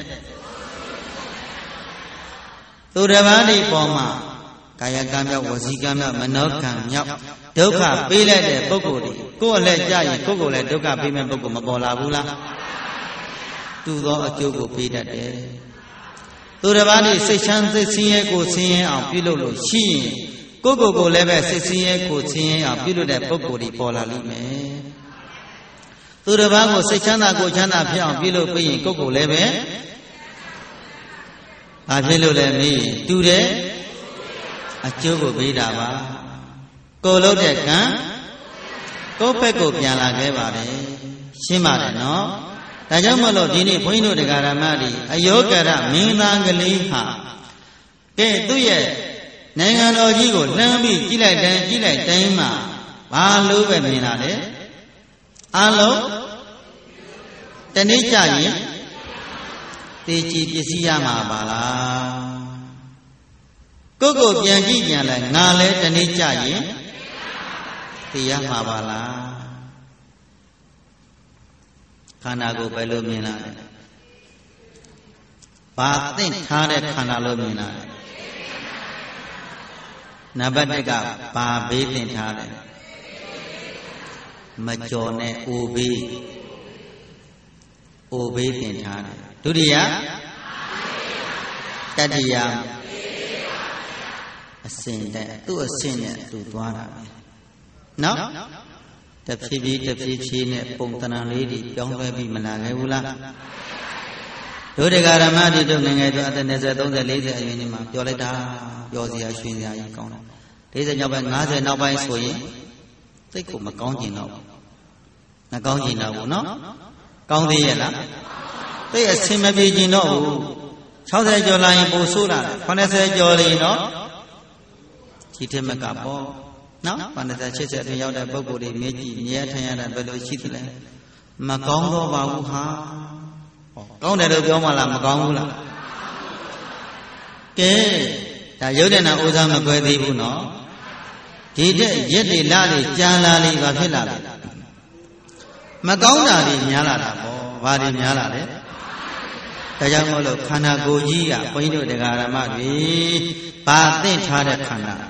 သူတစ်ပါးဒီပေါ်မှာကာယကံမြောက်ဝစီကံမြောက်မနောကံမြောက်ဒုက္ခပေးလိုက်တဲ့ပုဂ္ဂိုလ်တွေကိုယ်လည်းကြာရင်ကိုယ်ကိုယ်လည်းဒုက္ခပေးမဲ့ပုဂ္ဂိုလ်မပေါ်လာဘူးလားတူသောအကျိုးကိုပေးတတ်တယ်သူတစ်ပါးဒီစိတ်ချမ်းစိတ်ဆင်းရဲကိုဆင်းရဲအောင်ပြုလုပ်လို့ရှိရင်ကိုယ့်ကိုယ်လည်းပဲစိတ်ဆင်းရဲကိုဆင်းရဲအောင်ပြုလုပ်တဲ့ပုဂ္ဂိုလ်တွေပေါ်လာလိမ့်မယ်သူတစ်ပါးကိုစိတ်ချမ်းသာကိုချမ်းသာဖြစ်အောင်ပြုလုပ်ပြီးရင်ကိုယ့်ကိုယ်လည်းပဲဘာဖြစ်လို့လဲမေးတူတယ်အကျိုးကိုပေးတာပါကိုယ်လုပ်တဲ့ကံကိုယ့်ဘက်ကိုပြန်လာခဲ့ပါတယ်ရှင်းပါတယ်နော်ဒါကြောင့်မလို့ဒီနေ့ဘုန်းကြီးတို့တရားဓမ္မတွေအယောဂရမင်းသားကလေးဟာကဲသူ့ရဲ့နိုင်ငံတော်ကြီးကိုလှမ်းပြီးကြည့်လိုက်တိုင်းမှာဘာလို့ပဲမြင်လာလဲအလုံးတနေ့ကြရင်တေချီပစ္စည်းရမှာပါလားကိုယ့်ကိုပြန်ကြည့်ပြန်လဲငါလဲတနေ့ကြရင်သိရမှာပါလားခန္ဓာကိုယ်ပဲလို့မြင်လာတယ်ဘာသင့်ထားတဲ့ခန္ဓာလို့မြင်လာတယ်နံပါတ်1ကဘာဘေးသင့်ထားတယ်မကြော်နဲ့အိုဘေးသင်ထားတယ်ဒုတိယတတိယအစဉ်တဲ့သူ့အစဉ်နဲ့သူသွားတာပဲနော်တဖြည်းဖြည်းနဲ့ပုံသဏ္ဍာန်လေးတွေပြောင်းလဲပြီးမလာခဲ့ဘူးလားဒုဒကာရမတိတို့ငယ်ငယ်တို့အသက်20 30 40အရွယ်ကြီးမှာပြောလိုက်တာပြောစရာရွှင်စရာကြီးကောင်းတယ်40နောက်ပိုင်း50နောက်ပိုင်းဆိုရင်စိတ်ကိုမကောင်းကျင်တော့ဘူးမကောင်းကျင်တော့ဘူးနော်ကောင်းသေးရဲ့လားသိအဆင်မပြေကျင်တော့ဘူး60ကျော်လာရင်ပိုဆိုးလာ80ကျော်လေနော်ကြီးတဲ့မကပေါ့နော်80 80အတွင်းရောက်တဲ့ပုဂ္ဂိုလ်တွေမြေကြီးမြဲထင်ရတာဘယ်လိုရှိသလဲမကောင်းတော့ပါဘူးဟာကောင်းတယ်လို့ပြောမှလားမကောင်းဘူးလားကဲဒါရုပ်တဏ္ဍဥစ္စာမကွဲသေးဘူးနော်ဒီတဲ့ရက်တွေလတွေကြာလာလေဘာဖြစ်လာလဲမကောင်းတာတွေများလာတာပေါ့ဘာတွေများလာလဲဒါကြောင့်မို့လို့ခန္ဓာကိုယ်ကြီးကဘုန်းကြီးတို့တရားဓမ္မတွေဘာသင့်ထားတဲ့ခန္ဓာ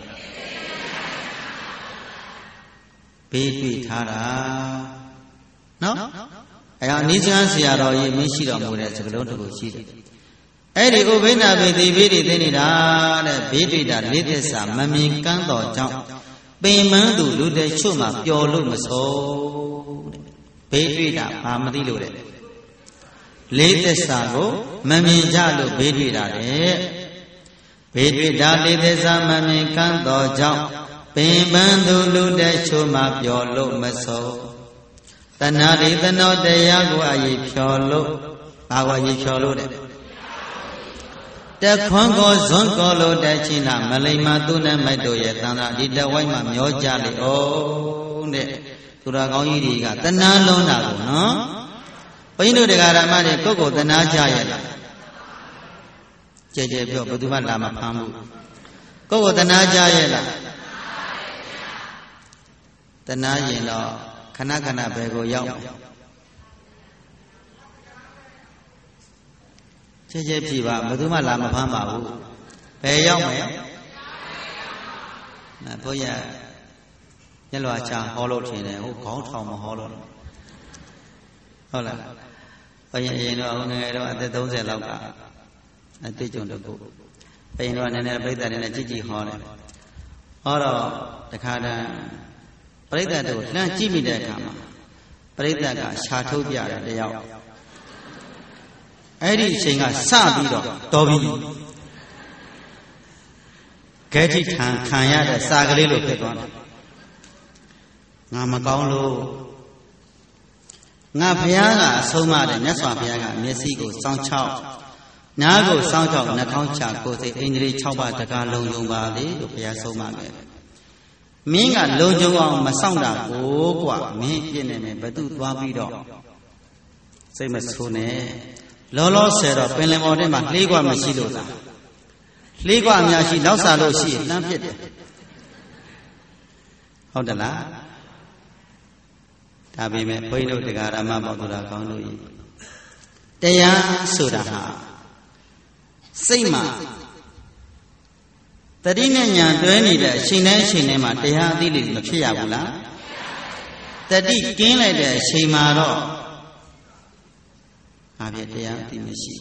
ဘေးတွေ့ထားတာနော်အဲဒါနိစ္စဆရာတော်ကြီးမင်းရှိတော်မူတဲ့စကားလုံးတစ်ခုရှိတယ်အဲ့ဒီဥပိ္ပနာဘေတိဘေးတွေသိနေတာတဲ့ဘေးတွေ့တာလေးသစ္စာမမြင်ကန်းတော်ကြောင့်ပင်မန်းသူလူတဲ့ချုပ်မှာပျော်လို့မစိုးတဲ့ဘေးတွေ့တာဘာမသိလို့တဲ့လေးသစ္စာကိုမမြင်ကြလို့ဘေးတွေ့တာတဲ့ဘေးတွေ့တာလေးသစ္စာမမြင်ကန်းတော်ကြောင့်ပင်ပန်းသူလူတဲ့ချုပ်မှာပျော်လို့မစိုးတဏှာရိတနောတရားကိုအရေးဖြော်လို့ဘာကိုအရေးဖြော်လို့တဲ့တခွန်ကိုဇွန်ကိုလို့တဲ့ချင်းနာမလိမ္မာသူနဲ့မိုက်တို့ရဲ့တန်တာဒီတဝိုင်းမှာမျောကြလေဩတဲ့သူတော်ကောင်းကြီးတွေကတဏှာလုံးတာကိုနော်ဘုန်းကြီးတို့တရားဓမ္မတွေကိုယ်တဏှာကြရဲ့လားကြဲကြဲပြောဘယ်သူမှလာမဖမ်းဘူးကိုယ်တဏှာကြရဲ့လားတဏှာရင်တော့ခဏခဏဘယ်ကိုရောက်ကြဲကြဲဖြေပါဘယ်သူမှလာမဖမ်းပါဘူးဘယ်ရောက်မယ်ဘုရားညလွာချဟောလို့ထင်တယ်ဟိုခေါင်းထောင်မဟောလို့ဟုတ်လားဘုရားအရင်တော့ငယ်ငယ်တော့အသက်30လောက်ကအတွေ့အကြုံတခုဘုရားတော့နည်းနည်းပြိဿနည်းနည်းကြည်ကြည်ဟောတယ်တခါတည်းပရိသတ်တို့လှမ်းကြည့်မိတဲ့အခါမှာပရိသတ်ကရှာထုတ်ပြတယ်တယောက်အဲ့ဒီအချိန်ကစပြီးတော့တော်ပြီဂဲတိခံရတဲ့စာကလေးလိုဖြစ်သွားတယ်ငါမကောင်းလို့ငါဘုရားကအဆုံးမတယ်မြတ်စွာဘုရားကမျက်စိကိုစောင်းချောက်နားကိုစောင်းချောက်နှာခေါင်းချကိုယ်စိတ်အိန္ဒြေ6ပါးတကားလုံးယုံပါလေလို့ဘုရားဆုံးမတယ်မင်းကလုံခြုံအောင်မဆောင်တာကိုကွာမင်းပြည့်နေမယ်ဘသူသွားပြီးတော့စိတ်မဆိုးနဲ့လောလောဆယ်တော့ပင်လယ်ပေါ်ထဲမှာလှေးကွာမရှိလို့သာလှေးကွာအများရှိလောက်စားလို့ရှိရင်လှမ်းဖြစ်တယ်ဟုတ်တယ်လားဒါပေမဲ့ဘုန်းကြီးတို့တရားဓမ္မပေါသူတော်ကောင်းတို့တရားဆိုတာဟာစိတ်မှာတတိနဲ့ညာတွဲနေတဲ့အချိန်တိုင်းအချိန်တိုင်းမှာတရားအသိလေးမဖြစ်ရဘူးလားတတိကင်းလိုက်တဲ့အချိန်မှာတော့ဘာဖြစ်တရားအသိမရှိ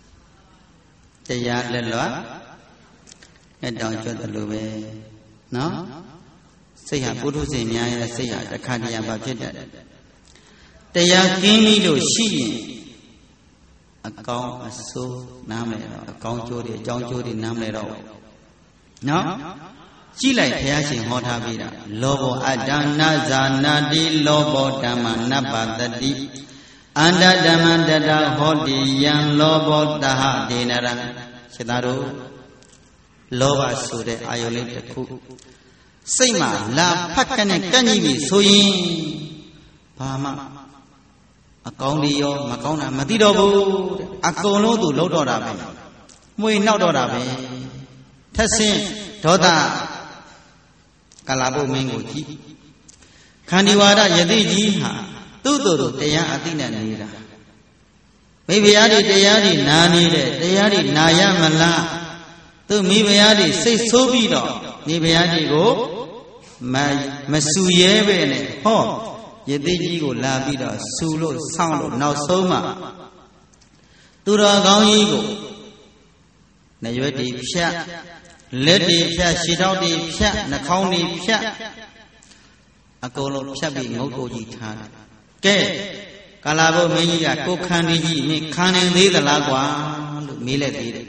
တရားလက်လွတ်နဲ့တောင်ကျွတ်တယ်လို့ပဲနော်စိတ်ဟာပုထုဇဉ်များရဲ့စိတ်ဟာတခါတည်းဘာဖြစ်တတ်တရားကင်းပြီလို့ရှိရင်အကောင်းအဆိုးနားမလဲတော့အကောင်းကျိုးတွေအကြောင်းကျိုးတွေနားမလဲတော့နော်ကြည့်လိုက်ဘုရားရှင်ဟောထားပြီးတာလောဘောအတ္တနာဇာနာတိလောဘောဓမ္မနပ္ပတတိအန္တဓမ္မတတဟောတိယံလောဘောတဟဒေနရံစေသားတို့လောဘဆိုတဲ့အာယုလေးတစ်ခုစိတ်မှာလာဖတ်ကနဲ့ကန့်ကြီးပြီဆိုရင်ဘာမှအကောင်းတွေရောမကောင်းတာမသိတော့ဘူးအကုန်လုံးသူလှုပ်တော့တာပဲမှွေနှောက်တော့တာပဲထက်ဆင်းဒေါသကလာပုတ်မင်းကိုကြည့်ခန္ဒီဝါဒယတိကြီးဟာသူ့တို့တရားအသိနဲ့နေတာမိဖုရားတွေတရားတွေနာနေတယ်တရားတွေနာရမလားသူမိဖုရားတွေစိတ်ဆိုးပြီးတော့မိဖုရားတွေကိုမဆူရဲပဲနဲ့ဟောယတိကြီးကိုလာပြီးတော့ဆူလို့ဆောင်းလို့နောက်ဆုံးမှသူတော်ကောင်းကြီးကိုနှရွက်တွေဖြတ်လက်တွေဖြတ်ခြေထောက်တွေဖြတ်နှာခေါင်းတွေဖြတ်အကုန်လုံးဖြတ်ပြီးငုတ်ကိုကြီးထားတယ်ကဲကာလာဘုမင်းကြီးကကိုခန္ဒီကြီးမင်းခံနိုင်သေးသလားကွာလို့မေးလိုက်သေးတယ်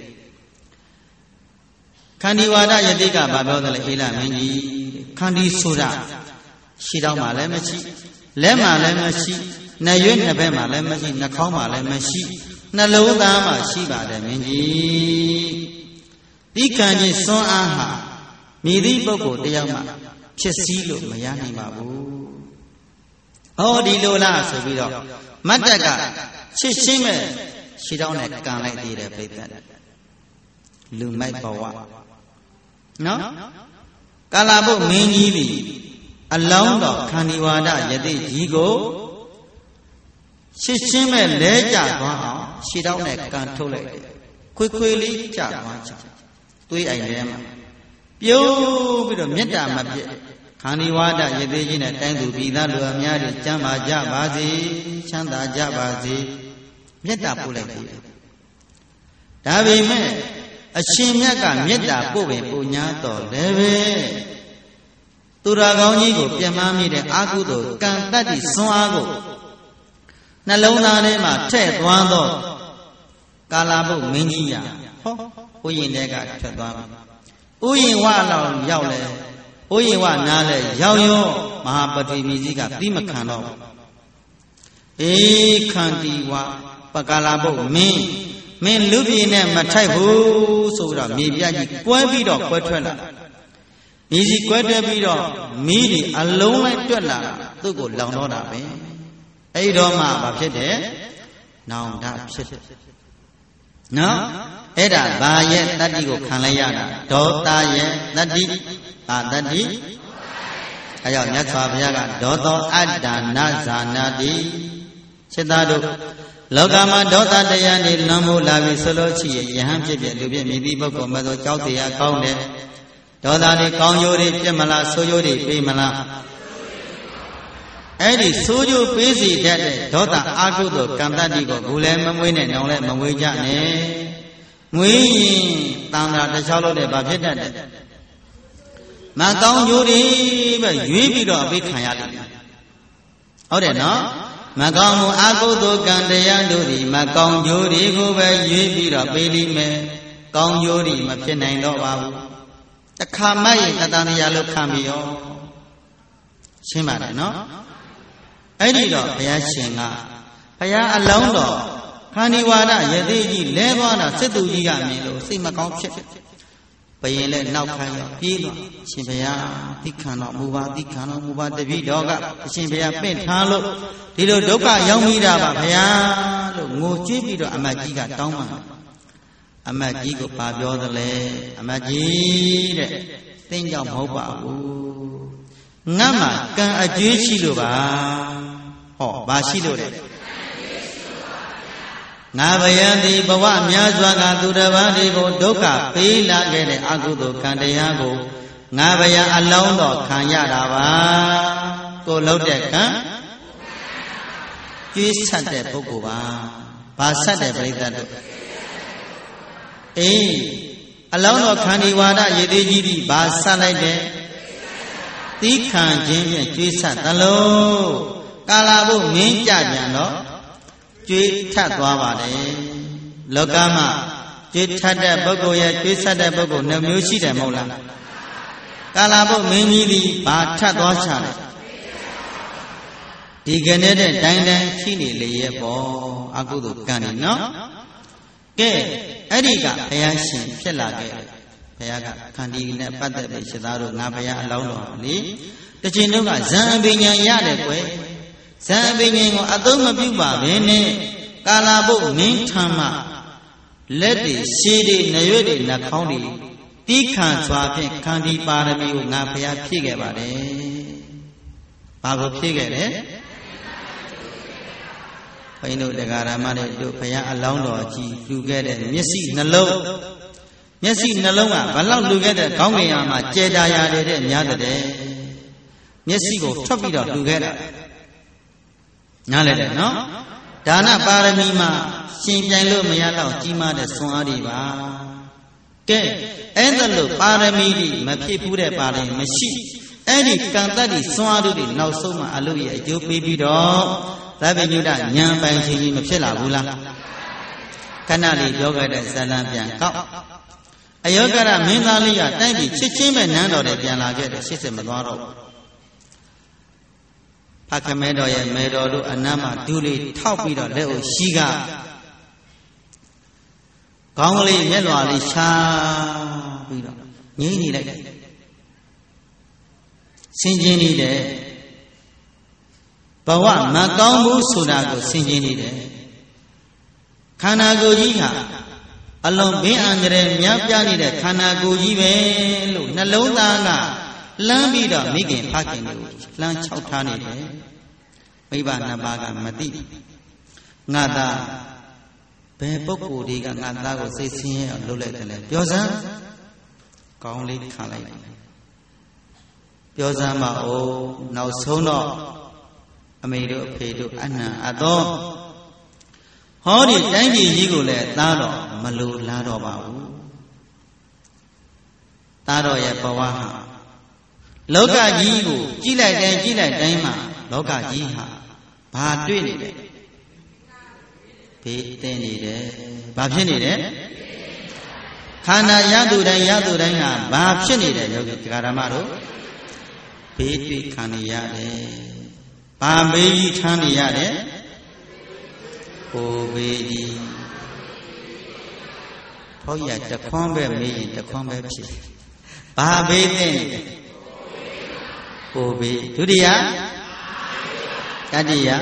ခန္ဒီဝါဒယတိကဘာပြောသလဲအေးလားမင်းကြီးခန္ဒီဆိုတာခြေထောက်မှာလည်းမရှိလက်မှာလည်းမရှိနှရွက်နှစ်ဘက်မှာလည်းမရှိနှာခေါင်းမှာလည်းမရှိနှလုံးသားမှာရှိပါတယ်မင်းကြီးဒီကံကြီးစွမ်းအားဟာမြည်သည့်ပုဂ္ဂိုလ်တယောက်မှဖြစ်စည်းလို့မရနိုင်ပါဘူးဟောဒီလိုလားဆိုပြီးတော့မတ်တက်ကချစ်ချင်းမဲ့ခြေထောက်နဲ့ကန်လိုက်သေးတယ်ပြိတ္တလူမိုက်ဘဝနော်ကာလာဘုမင်းကြီးသည်အလောင်းတော်ခန္ဒီဝါဒယတိကြီးကိုရှင်းရှင်းမဲ့လဲကြသွားအောင်ခြေထောက်နဲ့ကန်ထုတ်လိုက်တယ်ခွေလေးကြသွားချင်သွေးအိုင်ထဲမှာပြုံးပြီးတော့မေတ္တာမပြည့်ခန္ဒီဝါဒယတိကြီးနဲ့တိုင်းသူပြည်သားလူအများတွေကျမ်းမာကြပါစေချမ်းသာကြပါစေမေတ္တာပို့လိုက်တယ်ဒါပေမဲ့အရှင်မြတ်ကမေတ္တာပို့ပင်ပူညာတော်လည်းပဲသူတော်ကောင်းကြီးကိုပြမမိတဲ့အာဟုသောကံတတ္တိစွမ်းအားကိုနှလုံးသားထဲမှာထည့်သွားတော့ကာလာဘုမင်းကြီးရဟောဥယျာဉ်ထဲကထွက်သွားပြီဥယျာဉ်ဝလောက်ရောက်လဲဥယျာဉ်ဝနားလဲရောက်ရောမဟာပတိမီကြီးကသီးမခံတော့အေးခန္တီဝပကာလာဘုမင်းလူပြည်နဲ့မထိုက်ဘူးဆိုတော့မြေပြကြီးကွဲပြီးတော့ကွဲထွက်လာမြေကြီးကွဲတွဲပြီးတော့မီးဒီအလုံးလိုက်တွက်လာသူ့ကိုလောင်တော့တာပဲအဲ့တော့မှဘာဖြစ်တယ်နောင်တဖြစ်တယ်နော်အဲ့ဒါဘာရဲ့တတ္တိကိုခံလိုက်ရတာဒေါသရဲ့တတ္တိဘာတတ္တိအဲ့ကြောင့်မြတ်စွာဘုရားကဒေါသောအတ္တနာဇာနာတိစိတ်သားတို့လောကမှာဒေါသတရားနေလွန်မိုးလာပြီဆိုလို့ရှိရင်ယဟန်ဖြစ်ဖြစ်လူဖြစ်မြည်သည့်ပုဂ္ဂိုလ်မသောကြောက်တရားကောင်းတယ်ဒေါသတွေကောင်းကျိုးတွေပြတ်မလားဆိုးကျိုးတွေပေးမလားအဲ့ဒီဆိုးကျိုးပေးစီတတ်တဲ့ဒေါသအာကုသိုလ်ကံတတ္တိကိုဘူးလည်းမမွေးနဲ့နောင်လည်းမမွေးကြနဲ့မွေးရင်တန်တာတစ်ချောင်းလို့တဲ့ဘာဖြစ်တတ်တယ်မကောင်းကျိုးတွေပဲရွေးပြီးတော့အပေးခံရလိမ့်မယ်ဟုတ်တယ်နော်မကောင်းမှုအကုသိုလ်ကံတရားတို့သည်မကောင်းကျိုးတွေကိုပဲရွေးပြီးတော့ပေးလိမ့်မယ်ကောင်းကျိုးတွေမဖြစ်နိုင်တော့ပါဘူးတခါမှရင်တတန်တရားလို့ခံပြီးရောရှင်းပါတယ်နော်အဲ့ဒီတော့ဘုရားရှင်ကဘုရားအလောင်းတော်ခန္ဒီဝါဒယသိကြီးလဲသွားတာစစ်သူကြီးကမြင်လို့စိတ်မကောင်းဖြစ်ဘယင်လည်းနောက်ခိုင်းရောပြေးသွားရှင်ဘုရားသိခံတော်မူပါသိခံတော်မူပါတပည့်တော်ကအရှင်ဘုရားပင့်ထားလို့ဒီလိုဒုက္ခရောက်မိတာပါဘုရားလို့ငိုကြွေးပြီးတော့အမတ်ကြီးကတောင်းပန်အမတ်ကြီးကိုပါပြောသလဲအမတ်ကြီးတဲ့သင်ကြောင့်မဟုတ်ပါဘူးငါမှကံအကျွေးရှိလို့ပါဟောဘာရှိလို့လဲငါဗျံဒီဘဝများစွာကသူတစ်ပါးတွေကိုဒုက္ခပေးလာခဲ့တဲ့အကုသိုလ်ကံတရားကိုငါဗျံအလောင်းတော်ခံရတာပါကိုလှုပ်တဲ့ကံကျွေးဆက်တဲ့ပုဂ္ဂိုလ်ပါဘာဆက်တဲ့ပရိသတ်တို့အေးအလောင်းတော်ခန္ဒီဝါဒရည်သေးကြီးသည်ဘာဆက်လိုက်တဲ့သီးခံခြင်းဖြင့်ကျွေးဆက်သလို့ကာလာဖို့မင်းကြပြန်တော့ကျွေးထပ်သွားပါတယ်လောကမှာကျွေးထပ်တဲ့ပုဂ္ဂိုလ်ရဲ့ကျွေးဆက်တဲ့ပုဂ္ဂိုလ်နှမျိုးရှိတယ်မဟုတ်လားကာလာဖို့မင်းကြီးသည်ဘာထပ်သွားချတယ်ဒီကနေ့တဲ့တိုင်းတိုင်းရှိနေလေရဲ့ပေါ့အကုသိုလ်ကံနေနော်ကဲအဲ့ဒီကဘုရားရှင်ဖြစ်လာခဲ့ဘုရားကခန္ဒီနဲ့ပတ်သက်တဲ့ရှင်သားတို့ငါဘုရားအလောင်းတော်လေတချင်တို့ကဇံအပင်ညာရတယ်ကွယ်ဇံအပင်ညာကိုအသုံးမပြုပါဘဲနဲ့ကာလာဘုတ်မင်းထမ်းမှလက်တွေရှည်တွေနရွက်တွေနှာခေါင်းတွေတီးခံစွာဖြင့်ခန္ဒီပါရမီကိုငါဘုရားဖြည့်ခဲ့ပါတယ်ဘာကိုဖြည့်ခဲ့လဲဘုန်းကြီးတို့တရားဓမ္မတွေတို့ဘုရားအလောင်းတော်ကြီးလှူခဲ့တဲ့မျက်စိနှလုံးကဘလောက်လှူခဲ့တဲ့ခေါင်းငယ်မှာကျေတာရတယ်တဲ့များတဲ့မျက်စိကိုထွက်ပြီးတော့လှူခဲ့တာနားလည်တယ်နော်ဒါနပါရမီမှာရှင်ပြိုင်လို့မရတော့ကြီးမားတဲ့ဆွမ်းအားတွေပါကဲအဲ့ဒါလို့ပါရမီတွေမဖြစ်ဘူးတဲ့ပါရမီမရှိအဲ့ဒီကံတတ်ဒီဆွမ်းအားတွေနောက်ဆုံးမှအလို့ရဲ့အကျိုးပေးပြီးတော့သဗ္ဗညုတဉာဏ်ပိုင်ခြင်းကြီးမဖြစ်လာဘူးလားခဏလေးပြောခဲ့တဲ့ဇလံပြန်ကောက်အယောဂရမင်းသားလေးကတိုက်ပြီးချစ်ချင်းပဲနန်းတော်တဲ့ပြန်လာခဲ့တယ်80မသွားတော့ဖခမဲတော်ရဲ့မဲတော်တို့အနမ်းမှာဒူးလေးထောက်ပြီးတော့လက်ကိုရှိကခေါင်းကလေးမျက်လွှာလေးရှာပြီးတော့ငိမ့်နေလိုက်ဆင်ခြင်နေတယ်ဘဝမကောင်းဘူးဆိုတာကိုဆင်ခြင်နေတယ်ခန္ဓာကိုယ်ကြီးဟာအလွန်ဘေးအန္တရာယ်များပြားနေတဲ့ခန္ဓာကိုယ်ကြီးပဲလို့နှလုံးသားကလှမ်းပြီးတော့မိခင်ဖခင်တို့လှမ်းချောက်ထားနေတယ်မိဘနှစ်ပါးကမသိငါသားဘယ်ပုဂ္ဂိုလ်တွေကငါသားကိုစိတ်ဆင်းရဲအောင်လုပ်လိုက်တယ်လဲပြောစမ်းကောင်းလေးခံလိုက်ပြောစမ်းပါဦးနောက်ဆုံးတော့အမေတို့အဖေတို့အနံအသောဟောဒီတိုင်းပြည်ကြီးကိုလည်းသားတော်မလိုလားတော့ပါဘူးသားတော်ရဲ့ဘဝဟာလောကကြီးကိုကြည့်လိုက်တိုင်းမှာလောကကြီးဟာဘာတွေ့နေလဲဘေးသင်းနေတယ်ဘာဖြစ်နေလဲခန္ဓာရသူတိုင်းဟာဘာဖြစ်နေတယ်ယောဂီဓမ္မတို့ဘေးတွေ့ခံနေရတယ်ဘာဘေးကြီးထမ်းနေရတယ်ကိုဘေးကြီးဖောက်ရတခွန်းပဲမေးရင်တခွန်းပဲဖြစ်ဘာဘေးသင်းနေလဲကိုဘေးဒုတိယတတိယ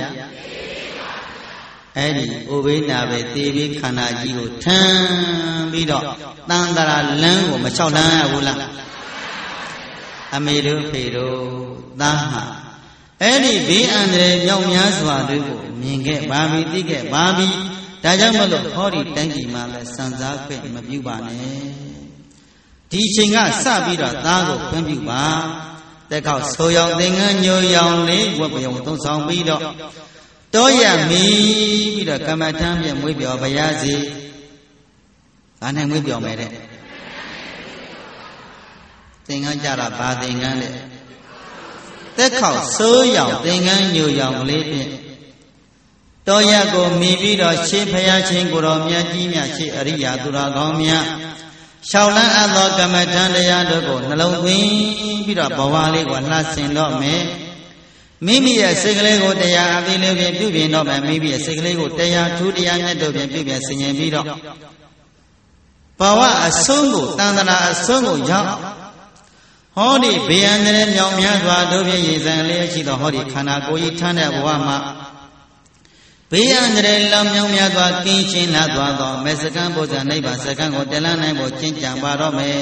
အဲ့ဒီအိုဘေးနာပဲသေဘေးခန္ဓာကြီးကိုထမ်းပြီးတော့တန်တရာလမ်းကိုမလျှောက်လန်းရဘူးလားအမေတို့ဖေတို့သားဟာအဲ့ဒီဘေးအန္တရာယ်ကြောင့်များစွာတွေကိုမြင်ခဲ့ပါပြီသိခဲ့ပါပြီဒါကြောင့်မလို့ဟောဒီတိုင်းပြည်မှာလည်းစံစားခွင့်မပြုပါနဲ့ဒီချိန်ကစပြီးတော့သားကိုခွင့်ပြုပါတက်ခေါက်ဆိုရောင်သင်္ကန်းညိုရောင်လေးဝတ်ပြုံသုံးဆောင်ပြီးတော့တောရမီပြီးတော့ကမ္မထမ်းပြန်မွေးပြောပါရစေ။ဒါနဲ့မွေးပြောမယ်တဲ့သင်္ကန်းကြတာဘာသင်္ကန်းလဲသက်ခေါက်စိုးရောင်သင်္ကန်းညိုရောင်ကလေးဖြင့်တော်ရကိုမိပြီးတော့ရှေးဖျားချင်းကိုတော်မြတ်ကြီးမြတ်ရှေးအရိယာသူတော်ကောင်းများရှောက်လန်းအပ်သောကမ္မထံတရားတို့ကိုနှလုံးသွင်းပြီးတော့ဘဝလေးကိုလှဆင်တော့မယ်မိမိရဲ့စိတ်ကလေးကိုတရားအသေးလေးဖြင့်ပြုပြင်တော့မယ်မိမိရဲ့စိတ်ကလေးကိုတရားထူးတရားမြတ်တို့ဖြင့်ပြုပြင်ဆင်ခြင်ပြီးတော့ဘဝအဆုံးကိုတန်တရာအဆုံးကိုရောက်ဟောဒီဘေးအန္တရာယ်မြောင်များစွာတို့ဖြင့်ရည်စံလေးရှိသောဟောဒီခန္ဓာကိုယ်ကြီးထမ်းတဲ့ဘဝမှာဘေးအန္တရာယ်လောင်မြောင်များစွာကင်းရှင်းလာသွားသောမေစကံဘုရားနိဗ္ဗာန်စကံကိုတလန်းနိုင်ဖို့ကျင့်ကြံပါတော့မယ်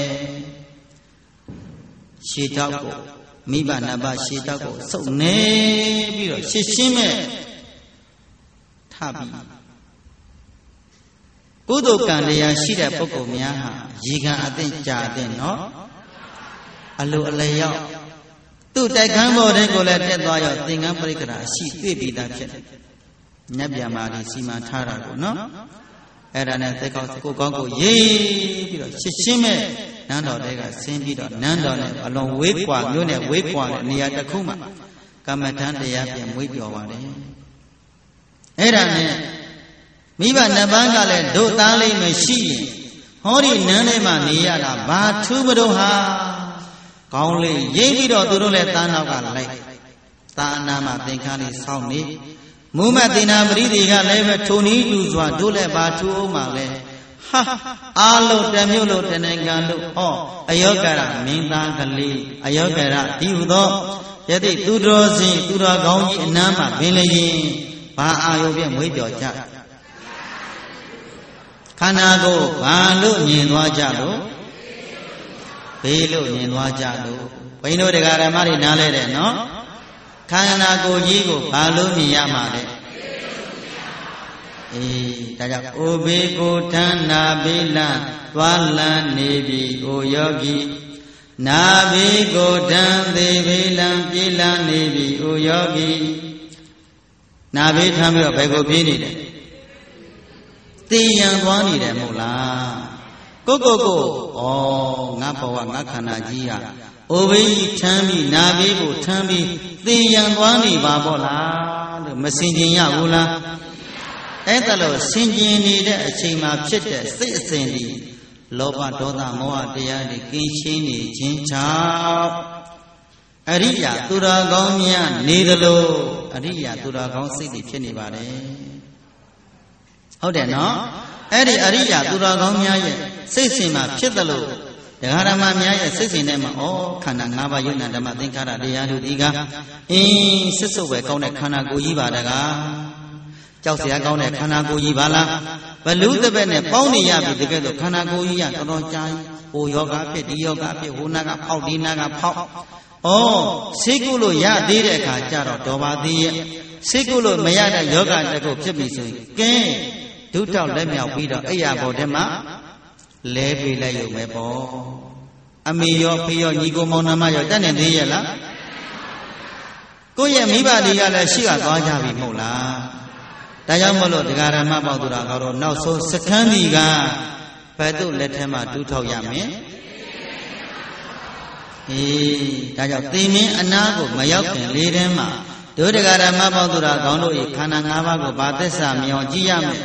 ရှေးတောက်ကိုမိဘနှစ်ပါးရှေးတောက်ကိုစုပ်နေပြီးတော့ရှင်းရှင်းမဲ့ထပြီးကုသိုလ်ကံတရားရှိတဲ့ပုဂ္ဂိုလ်များဟာရေခံအသင့်ကြာအသင့်နော်အလိုအလျောက်သူ့တိုက်ခန်းပေါ်တဲ့ကိုလည်းတက်သွားရောသင်္ကန်းပရိက္ခရာရှိတွေ့ပြီးသားဖြစ်တယ်ညက်ပြန်မာဒီစီမံထားတာကိုနော်အဲ့ဒါနဲ့သက်ကောက်ကိုကောင်းကိုရေးပြီးတော့ရှင်းရှင်းမဲ့နန်းတော်တွေကဆင်းပြီးတော့နန်းတော်နဲ့အလွန်ဝေးကွာမြို့နဲ့ဝေးကွာတဲ့နေရာတစ်ခုမှာကမ္မထံတရားပြန်မွေးပြော်ပါတယ်အဲ့ဒါနဲ့မိဘနှစ်ပန်းကလည်းတို့သားလေးမရှိရင်ဟောဒီနန်းထဲမှာနေရတာဘာထူးမတော့ဟာကောင်းလေးရိပ်ပြီးတော့သူတို့လည်းသားနောက်ကလိုက်သာအနာမှာသင်္ခါလေးဆောင်းနေမူမတ်တင်နာပရိသေကလည်းပဲထုံနီးတူစွာတို့လည်းဘာထူးအောင်ပါလဲဟာအာလို့တမျိုးလို့တနိုင်ငံလို့ဟောအယောဂရမင်းသားကလေးအယောဂရဒီဟုသောယတိသူတော်စင်သူတော်ကောင်းကြီးအနားမှာပင်လျင်ဘာအာယုဖြင့်မွေးပြော်ကြခန္ဓာကိုယ်ဘာလို့မြင်သွားကြလို့ဘေးလို့မြင်သွားကြလို့ဘိန်းတို့တရားဓမ္မတွေနားလဲတယ်နော်ခန္ဓာကိုယ်ကြီးကိုဘာလို့မြင်ရမှာလဲအေးဒါကြောင့်အိုဘေးကိုထမ်းနာဘေးလံသွားလန်းနေပြီအိုယောဂီနာဘေးကိုထမ်းသေးဘေးလံပြေးလန်းနေပြီအိုယောဂီနာဘေးထမ်းပြီးတော့ဘယ်ကိုပြေးနေတယ်သိရန်သွားနေတယ်မဟုတ်လားကိုဩငါဘဝငါခန္ဓာကြီးဟာအိုဘေးကြီးထမ်းပြီးနာဘေးကိုထမ်းပြီးသိရန်သွားနေပါပေါ့လားလို့မစင်ကျင်ရဘူးလားအဲ့ဒါလို့စင်ကျင်နေတဲ့အချိန်မှာဖြစ်တဲ့စိတ်အစဉ်ဒီလောဘဒေါသမောဟတရားတွေကင်းရှင်းနေခြင်းကြောင့်အရိယာသူတော်ကောင်းများနေသလိုအရိယာသူတော်ကောင်းစိတ်တွေဖြစ်နေပါတယ်ဟုတ်တယ်နော်အဲ့ဒီအရိယာသူတော်ကောင်းများရဲ့စိတ်စဉ်မှာဖြစ်သလိုတရားဓမ္မများရဲ့စိတ်စဉ်ထဲမှာခန္ဓာ၅ပါးယုံနာဓမ္မသင်္ခါရတရားတို့ဒီကအင်းစစ်စုပ်ပဲကောင်းတဲ့ခန္ဓာကိုယ်ကြီးပါတကားကြောက်စရာကောင်းတဲ့ခန္ဓာကိုယ်ကြီးပါလားဘလူတပည့်နဲ့ပေါင်းနေရပြီတကယ်တော့ခန္ဓာကိုယ်ကြီးကတော်တော်ကြာဟိုယောဂဖြစ်ဒီယောဂဖြစ်ဟိုနာကဖောက်ဒီနာကဖောက်စိတ်ကုလို့ရသေးတဲ့အခါကျတော့တော်ပါသေးရဲ့စိတ်ကုလို့မရတဲ့ယောဂတစ်ခုဖြစ်ပြီဆိုရင်ကဲဒုတောက်လက်မြောက်ပြီးတော့အိယာဘောထဲမှာလဲပေးလိုက်ရုံပဲပေါ့အမေရောဖေရောညီကိုမောင်နှမရောတတ်နေသေးရဲ့လားကိုယ့်ရဲ့မိဘတွေကလည်းရှိကသွားကြပြီမဟုတ်လားဒါကြောင့်မလို့တရားဓမ္မပေါသူတော်ကောင်းတို့နောက်ဆုံးစခန်းဒီကဘယ်သို့လက်ထဲမှာတူးထောက်ရမလဲဒါကြောင့်သိမင်းအနာကိုမရောက်ခင်လေးထဲမှာဒုတရားဓမ္မပေါသူတော်ကောင်းတို့၏ခန္ဓာ၅ပါးကိုဘာသစ္စာမြောင်ကြည့်ရမယ်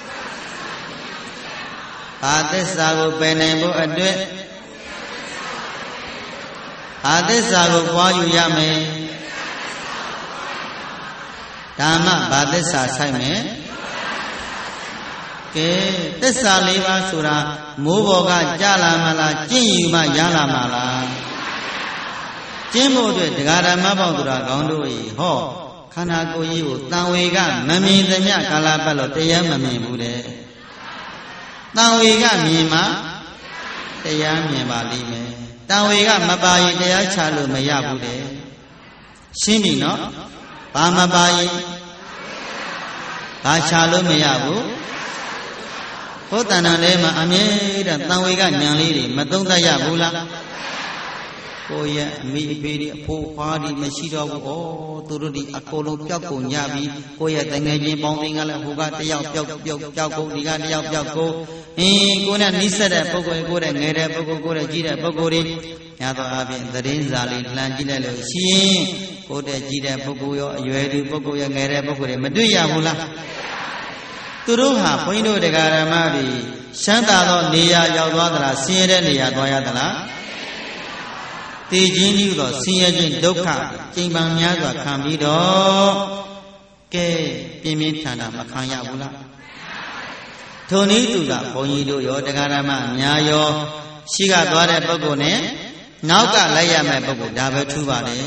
ဘာသစ္စာကိုပယ်နိုင်ဖို့အတွက်ဘာသစ္စာကိုပွားယူရမယ်ဓမ္မဘာသစ္စာဆိုင်မယ်ကဲသစ္စာ၄ပါးဆိုတာမိုးပေါ်ကကြလာမလားကျင့်ယူမှရလာမှာလားကျင့်ဖို့အတွက်တရားဓမ္မပေါသူတော်ကောင်းတို့၏ဟောခန္ဓာကိုယ်ကြီးကိုတန်ဝေကမမြင်သမျှကာလပတ်လို့တရားမမြင်ဘူးတဲ့တန်ဝေကမြင်မှတရားမြင်ပါလိမ့်မယ်တန်ဝေကမပါရင်တရားချလို့မရဘူးတဲ့ရှင်းပြီနော်ဘာမပါရင်ဘာချလို့မရဘူးဘုဒ္ဓနာထဲမှာအမြဲတမ်းတန်ဝေကဉာဏ်လေးတွေမသုံးသပ်ရဘူးလားကိုယ့်ရဲ့အမိအဖေတွေအဖိုးအဖွားတွေမရှိတော့ဘူးသူတို့ဒီအကုန်လုံးပျောက်ကုန်ကြပြီကိုယ့်ရဲ့တငယ်ချင်းပေါင်းသင်းကလည်းဟိုကတယောက်ပျောက်ကုန်ဒီကတယောက်ပျောက်ကုန်ကိုယ်နဲ့နီးစပ်တဲ့ပုဂ္ဂိုလ်ကိုယ်နဲ့ငယ်တဲ့ပုဂ္ဂိုလ်ကိုယ်နဲ့ကြီးတဲ့ပုဂ္ဂိုလ်တွေညာတော့အပြင်သတင်းစာလေးလှမ်းကြည့်လိုက်လို့ရှိရင်ကိုယ်တဲ့ကြီးတဲ့ပုဂ္ဂိုလ်ရောအရွယ်သူပုဂ္ဂိုလ်ရောငယ်တဲ့ပုဂ္ဂိုလ်တွေမတွေ့ရဘူးလားသူတို့ဟာဘုန်းကြီးတို့တရားဓမ္မတွေရှမ်းသာသောနေရာရောက်သွားသလားဆင်းရဲတဲ့နေရာသွားရသလားတည်ခြင်းကြီးသောဆင်းရဲခြင်းဒုက္ခကျိန်ပန်များစွာခံပြီးတော့ကဲပြင်းပြင်းထန်ထန်မခံရဘူးလားထိုနည်းတူကဘုန်းကြီးတို့ရောတရားဓမ္မအများရောရှိကသွားတဲ့ပုဂ္ဂိုလ်နဲ့နောက်ကလိုက်ရမယ့်ပုဂ္ဂိုလ်ဒါပဲထူပါတယ်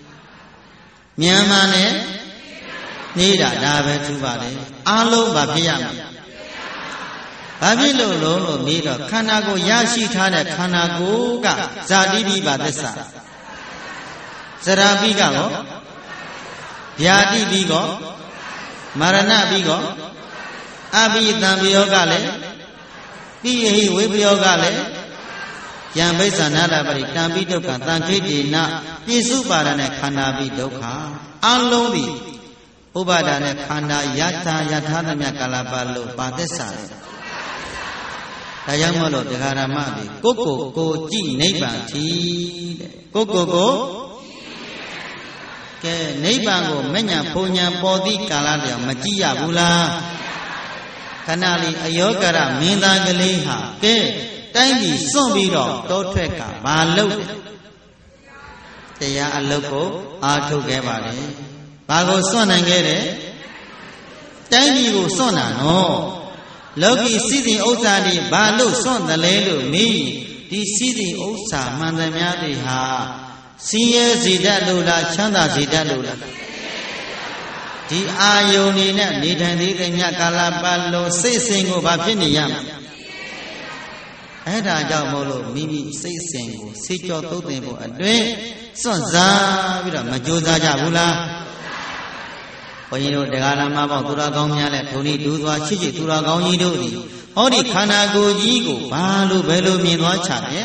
မြန်မာနဲ့နေတာဒါပဲထူပါတယ်အားလုံးဘာဖြစ်ရမလဲဘာဖြစ်လို့လို့မေးတော့ခန္ဓာကိုယ်ရရှိထားတဲ့ခန္ဓာကိုယ်ကဇာတိပိပါသစ္စာဇရာပိကရောဗျာတိပိကမရဏပိက အဘိတံပယောကလည်းပိယဟိဝေပယောကလည်းယံဘိသနာတပရိတံပိဒုက္ခတံခိတိနပြစ္စုပါဒနဲ့ခန္ဓာပိဒုက္ခအလုံးဒီဥပါဒာနဲ့ခန္ဓာယထာသမြကာလပတ်လို့ပါသစ္စာလေဒါကြောင့်မလို့တရားဓမ္မတွေကိုကြည့်နိဗ္ဗာန်ထီတဲ့ကိုကဲနိဗ္ဗာန်ကိုမဉ္ဇဉ်ဘုံဉဏ်ပေါ်သည့်ကာလတည်းမကြည့်ရဘူးလားခဏလေးအယောဂရမင်းသားကလေးဟာကဲတိုင်းပြည်စွန့်ပြီးတော့တောထွက်ကဘာလုပ်တရားအလုပ်ကိုအားထုတ်ခဲ့ပါလေဘာကိုစွန့်နိုင်ခဲ့တယ်တိုင်းပြည်ကိုစွန့်တာနော်လောကီစီးစိမ်ဥစ္စာတွေဘာလို့စွန့်တယ်လဲလို့မေးဒီစီးစိမ်ဥစ္စာမှန်သမျှတွေဟာဆင်းရဲစေတတ်လို့လားချမ်းသာစေတတ်လို့လားဒီအာယုန်နေနဲ့နေထိုင်သေးတဲ့မြတ်ကာလပတ်လုံးစိတ်စဉ်ကိုဘာဖြစ်နေရမလဲအဲ့ဒါကြောင့်မို့လို့မိမိစိတ်စဉ်ကိုစေကြောသုတ်သင်ဖို့အတွင်းစွန့်စားပြီးတော့မကြိုးစားကြဘူးလားဘုန်းကြီးတို့တရားဓမ္မပေါင်းသူတော်ကောင်းများနဲ့ဒုနီဒူးသွားချစ်ချစ်သူတော်ကောင်းကြီးတို့သည်ဟောဒီခန္ဓာကိုယ်ကြီးကိုဘာလို့ဘယ်လိုမြင်သွားချလဲ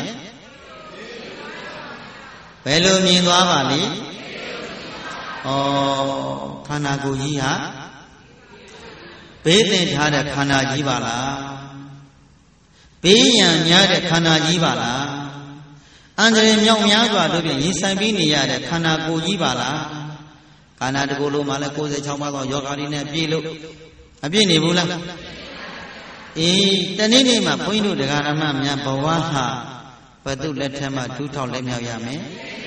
ဘယ်လိုမြင်သွားပါလိမ့်ဩခန္ဓာကိုယ်ကြီးဟာဘေးသင်ထားတဲ့ခန္ဓာကြီးပါလားဘေးရန်များတဲ့ခန္ဓာကြီးပါလားအန္တရာယ်မြောက်များစွာတို့ဖြင့်ရင်ဆိုင်ပြီးနေရတဲ့ခန္ဓာကိုယ်ကြီးပါလားခန္ဓာတစ်ခုလုံးမှာလည်း96ပါးသောယောဂါတွေနဲ့ပြည့်လို့အပြည့်နေဘူးလားအေးတနေ့နေ့မှာဘုန်းကြီးတို့တရားဓမ္မများဘဝဟာဘယ်သူလက်ထက်မှာဒူးထောက်လက်မြောက်ရမယ်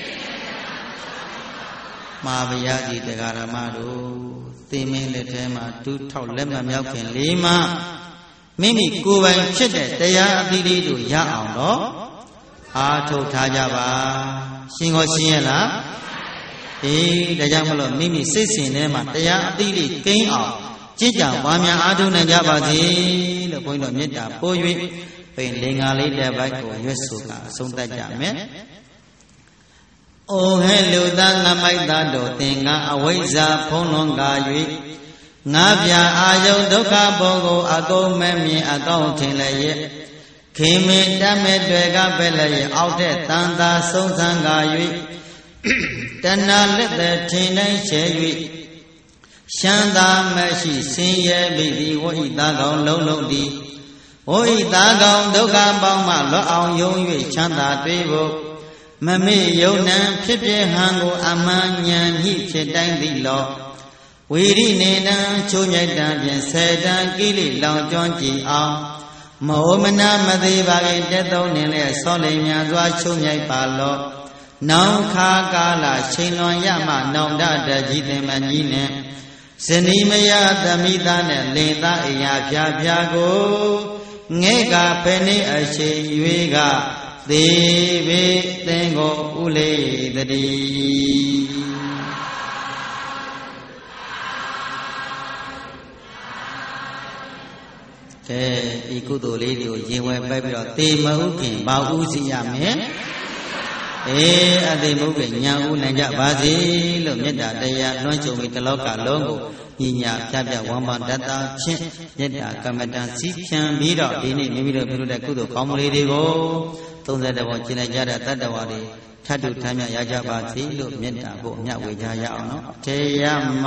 မှာဗျာကြီးတရားဓမ္မတို့သိမင်းလက်ထဲမှာဒူးထောက်လက်မမြောက်ခင်လေးမှမိမိကိုယ်ပိုင်ဖြစ်တဲ့တရားအသီးလေးတို့ရအောင်တော့အားထုတ်ထားကြပါရှင်ကိုရှင်းရလားအေးဒါကြောင့်မလို့မိမိစိတ်စဉ်ထဲမှာတရားအသီးလေးကိန်းအောင်ကြည်ကြံပွားများအားထုတ်နိုင်ကြပါစေလို့ဘုန်းကြီးတို့မေတ္တာပို့၍ပိန်လင်္ကာလေးတဲ့ဘိုက်ကိုရွတ်ဆိုကအဆုံးသတ်ကြမယ်အိုဟဲလူသားငမိုက်သားတို့သင်္ကအဝိဇ္ဇာဖုံးလွန်ကာ၍ငါပြအာယုဒုက္ခဘုံကိုအကုန်မဲ့မြင်အကောင်းထင်လည်းရဲ့ခေမင်တမဲ့တွေကပဲလည်းရဲ့အောက်တဲ့တန်သာဆုံးဆန်းကာ၍တဏှာလက်သက်ထင်တိုင်းရှဲ၍ရှမ်းသာမရှိဆင်းရဲမိသည်ဝိသားကောင်လုံးလုံးသည်ဝိသားကောင်ဒုက္ခပေါင်းမှလွတ်အောင်ယုံ၍ချမ်းသာတွေ့ဖို့မမေ့ယုံနံဖြစ်ပြဟံကိုအမှန်ဉာဏ်ညှိဖြစ်တိုင်းသည်လောဝီရိနေတံချိုးမြိုက်တံဖြင့်ဆယ်တံကိလေလောင်ကျွမ်းကြည်အောင်မောမနာမသေးပါခင်တက်သုံးနေလဲဆောလိမ်များစွာချိုးမြိုက်ပါလောနောင်ခါကာလချိန်လွန်ရမှနောင်တတကြီးသင်မကြီးနဲ့ဇနီးမယားသမိသားနဲ့လင်သားအိယာဖြာဖြာကိုငဲ့ကဖယ်နေအချိန်၍ကသေးပေသင်ကိုဥလေးတည်းကဲဤကုသိုလ်လေးတွေကိုရင်ဝယ်ပိုက်ပြီးတော့သေမဟုတ်ခင်ဘာဥစီရမယ်အသိမဟုတ်ခင်ညာဥနိုင်ကြပါစေလို့မေတ္တာတရားလွှမ်းခြုံပြီးတလောကလုံးကိုညီညာပြပြဝမ်းပါတတ်တာချင်းမေတ္တာကမ္မတန်စီးဖြံပြီးတော့ဒီနေ့မိမိတို့ပြုလုပ်တဲ့ကုသိုလ်ကောင်းမှုလေးတွေကို30တဘောကျင့်လိုက်ကြတဲ့တတ္တဝါတွေထထတ်တူထမ်းမြတ်ရကြပါစေလို့မေတ္တာပို့မြတ်ဝေကြရအောင်နော်ထေယမ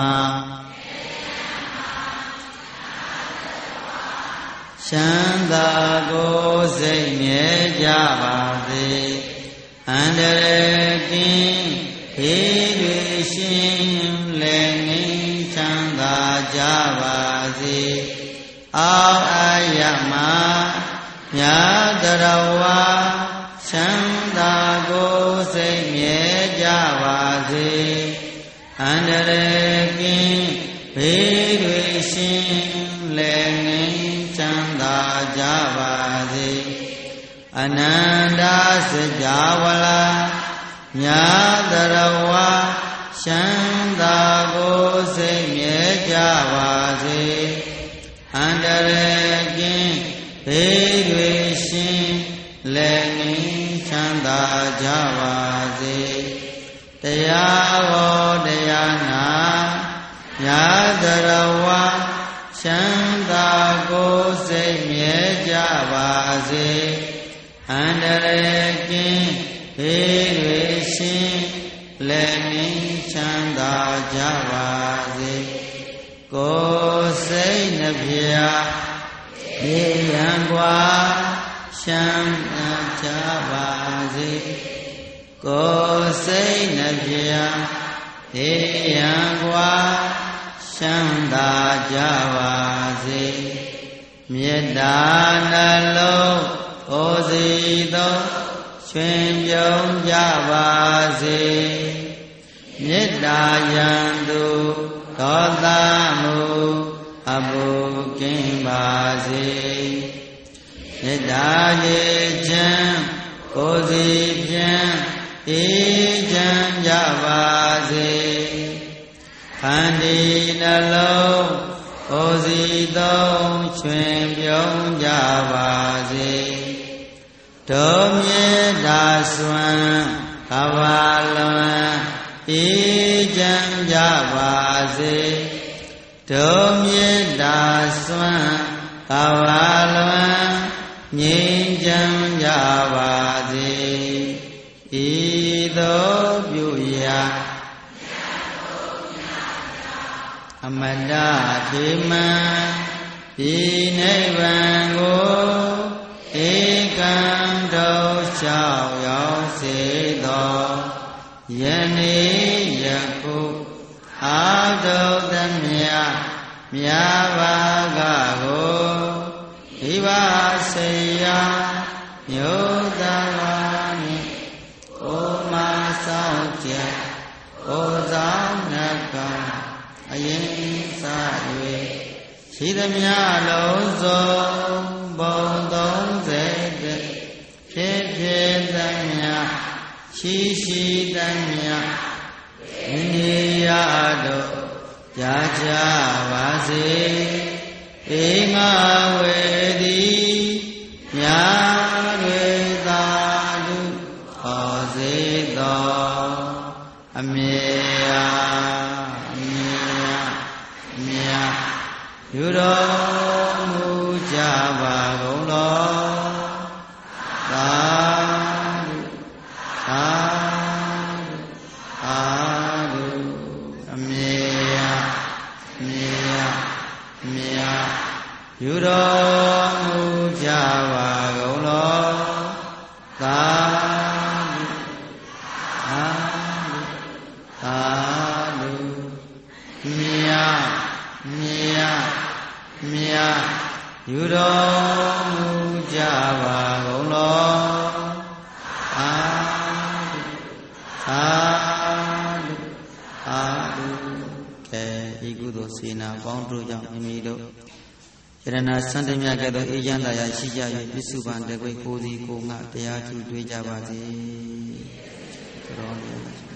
ချမ်းသာကိုယ်စိတ်မြဲကြပါစေအန္တရာယ်ကင်းဘေးတွေရှင်လည်းငြိမ်းချမ်းသာကြပါစေအောက်အယမမြတ်တော်ဝါချမ်းသာကိုယ်စိတ်မြဲကြပါစေအန္တရာယ်ကင်းဘေးတွေရှင်လည်းငြိမ်းချမ်းသာကြပါစေအနန္တစကြာဝဠာမြတ်တော်ဝါချမ်းသာကိုယ်စိတ်မြဲကြပါစေအန္တရာယ်ကင်းဘေးတွေရှင်လည်းငြိမ်းချမ်းသာကြပါစေတရားဟောတရားနာမြတ်တော်ဝါချမ်းသာကိုယ်စိတ်မြဲကြပါစေအန္တရာယ်ကင်းဘေးတွေရှင်လည်းငြိမ်းချမ်းသာကြပါစေကိုယ်စိတ်နှပြနေရန်กว่าချမ်းသာကြပါစေကိုယ်စိတ်နှပြနေရန်กว่าချမ်းသာကြပါစေမေတ္တာနှလုံးကိုယ်စီသောရွှင်ပြုံးကြပါစေမေတ္တာယံသူဒေါသမူအဘုကင်းပါစေမေတ္တာရေချမ်းကိုယ်စီဖြင့်အေးချမ်းကြပါစေခန္တီနှလုံးကိုယ်စီသုံးရွှင်ပြုံးကြပါစေဒုမြေတာစွမ်းကဘာလွန်အေးချမ်းကြပါစေဒုမြေတာစွမ်းကဘာလွန်ငြိမ်းချမ်းကြပါစေဤသို့ပြုရာအမတထေမံဒီနိဗ္ဗာန်ကိုဧကံတော်လျှောက်ရောက်စေသောယနေ့ယခုအာတုတမြမြာဘာကကိုဒီပါစေယမြို့သားနှင့်ကိုမဆောင်ကြကိုဆောင်နှကအရင်စ၍ရှိသမျှလုံးစုံဘုံ30ဖြစ်ဖြစ်သမျှရှိရှိသမျှနေရတို့ကြာကြပါစေဧငါဝေသည်မြာတွေသာဓုဟောစေသောအမေယူတော်မူကြပါကုန်လောသာဓုသာဓုသာဓုအမေယူတော်မူကြပါကုန်လောသာဓုသာဓုသာဓုယူတော်မူကြပါကုန်လောအာသာဓုအာဓုကဲဤကုသိုလ်စေနာပေါင်းတို့ကြောင့်မိမိတို့ယရဏစန္ဒမြကဲ့သို့အေးချမ်းသာရရှိကြ၍ပြစ္ဆုပန်တကွေကိုယ်စီကိုယ်ငါတရားထူတွေ့ကြပါစေတော်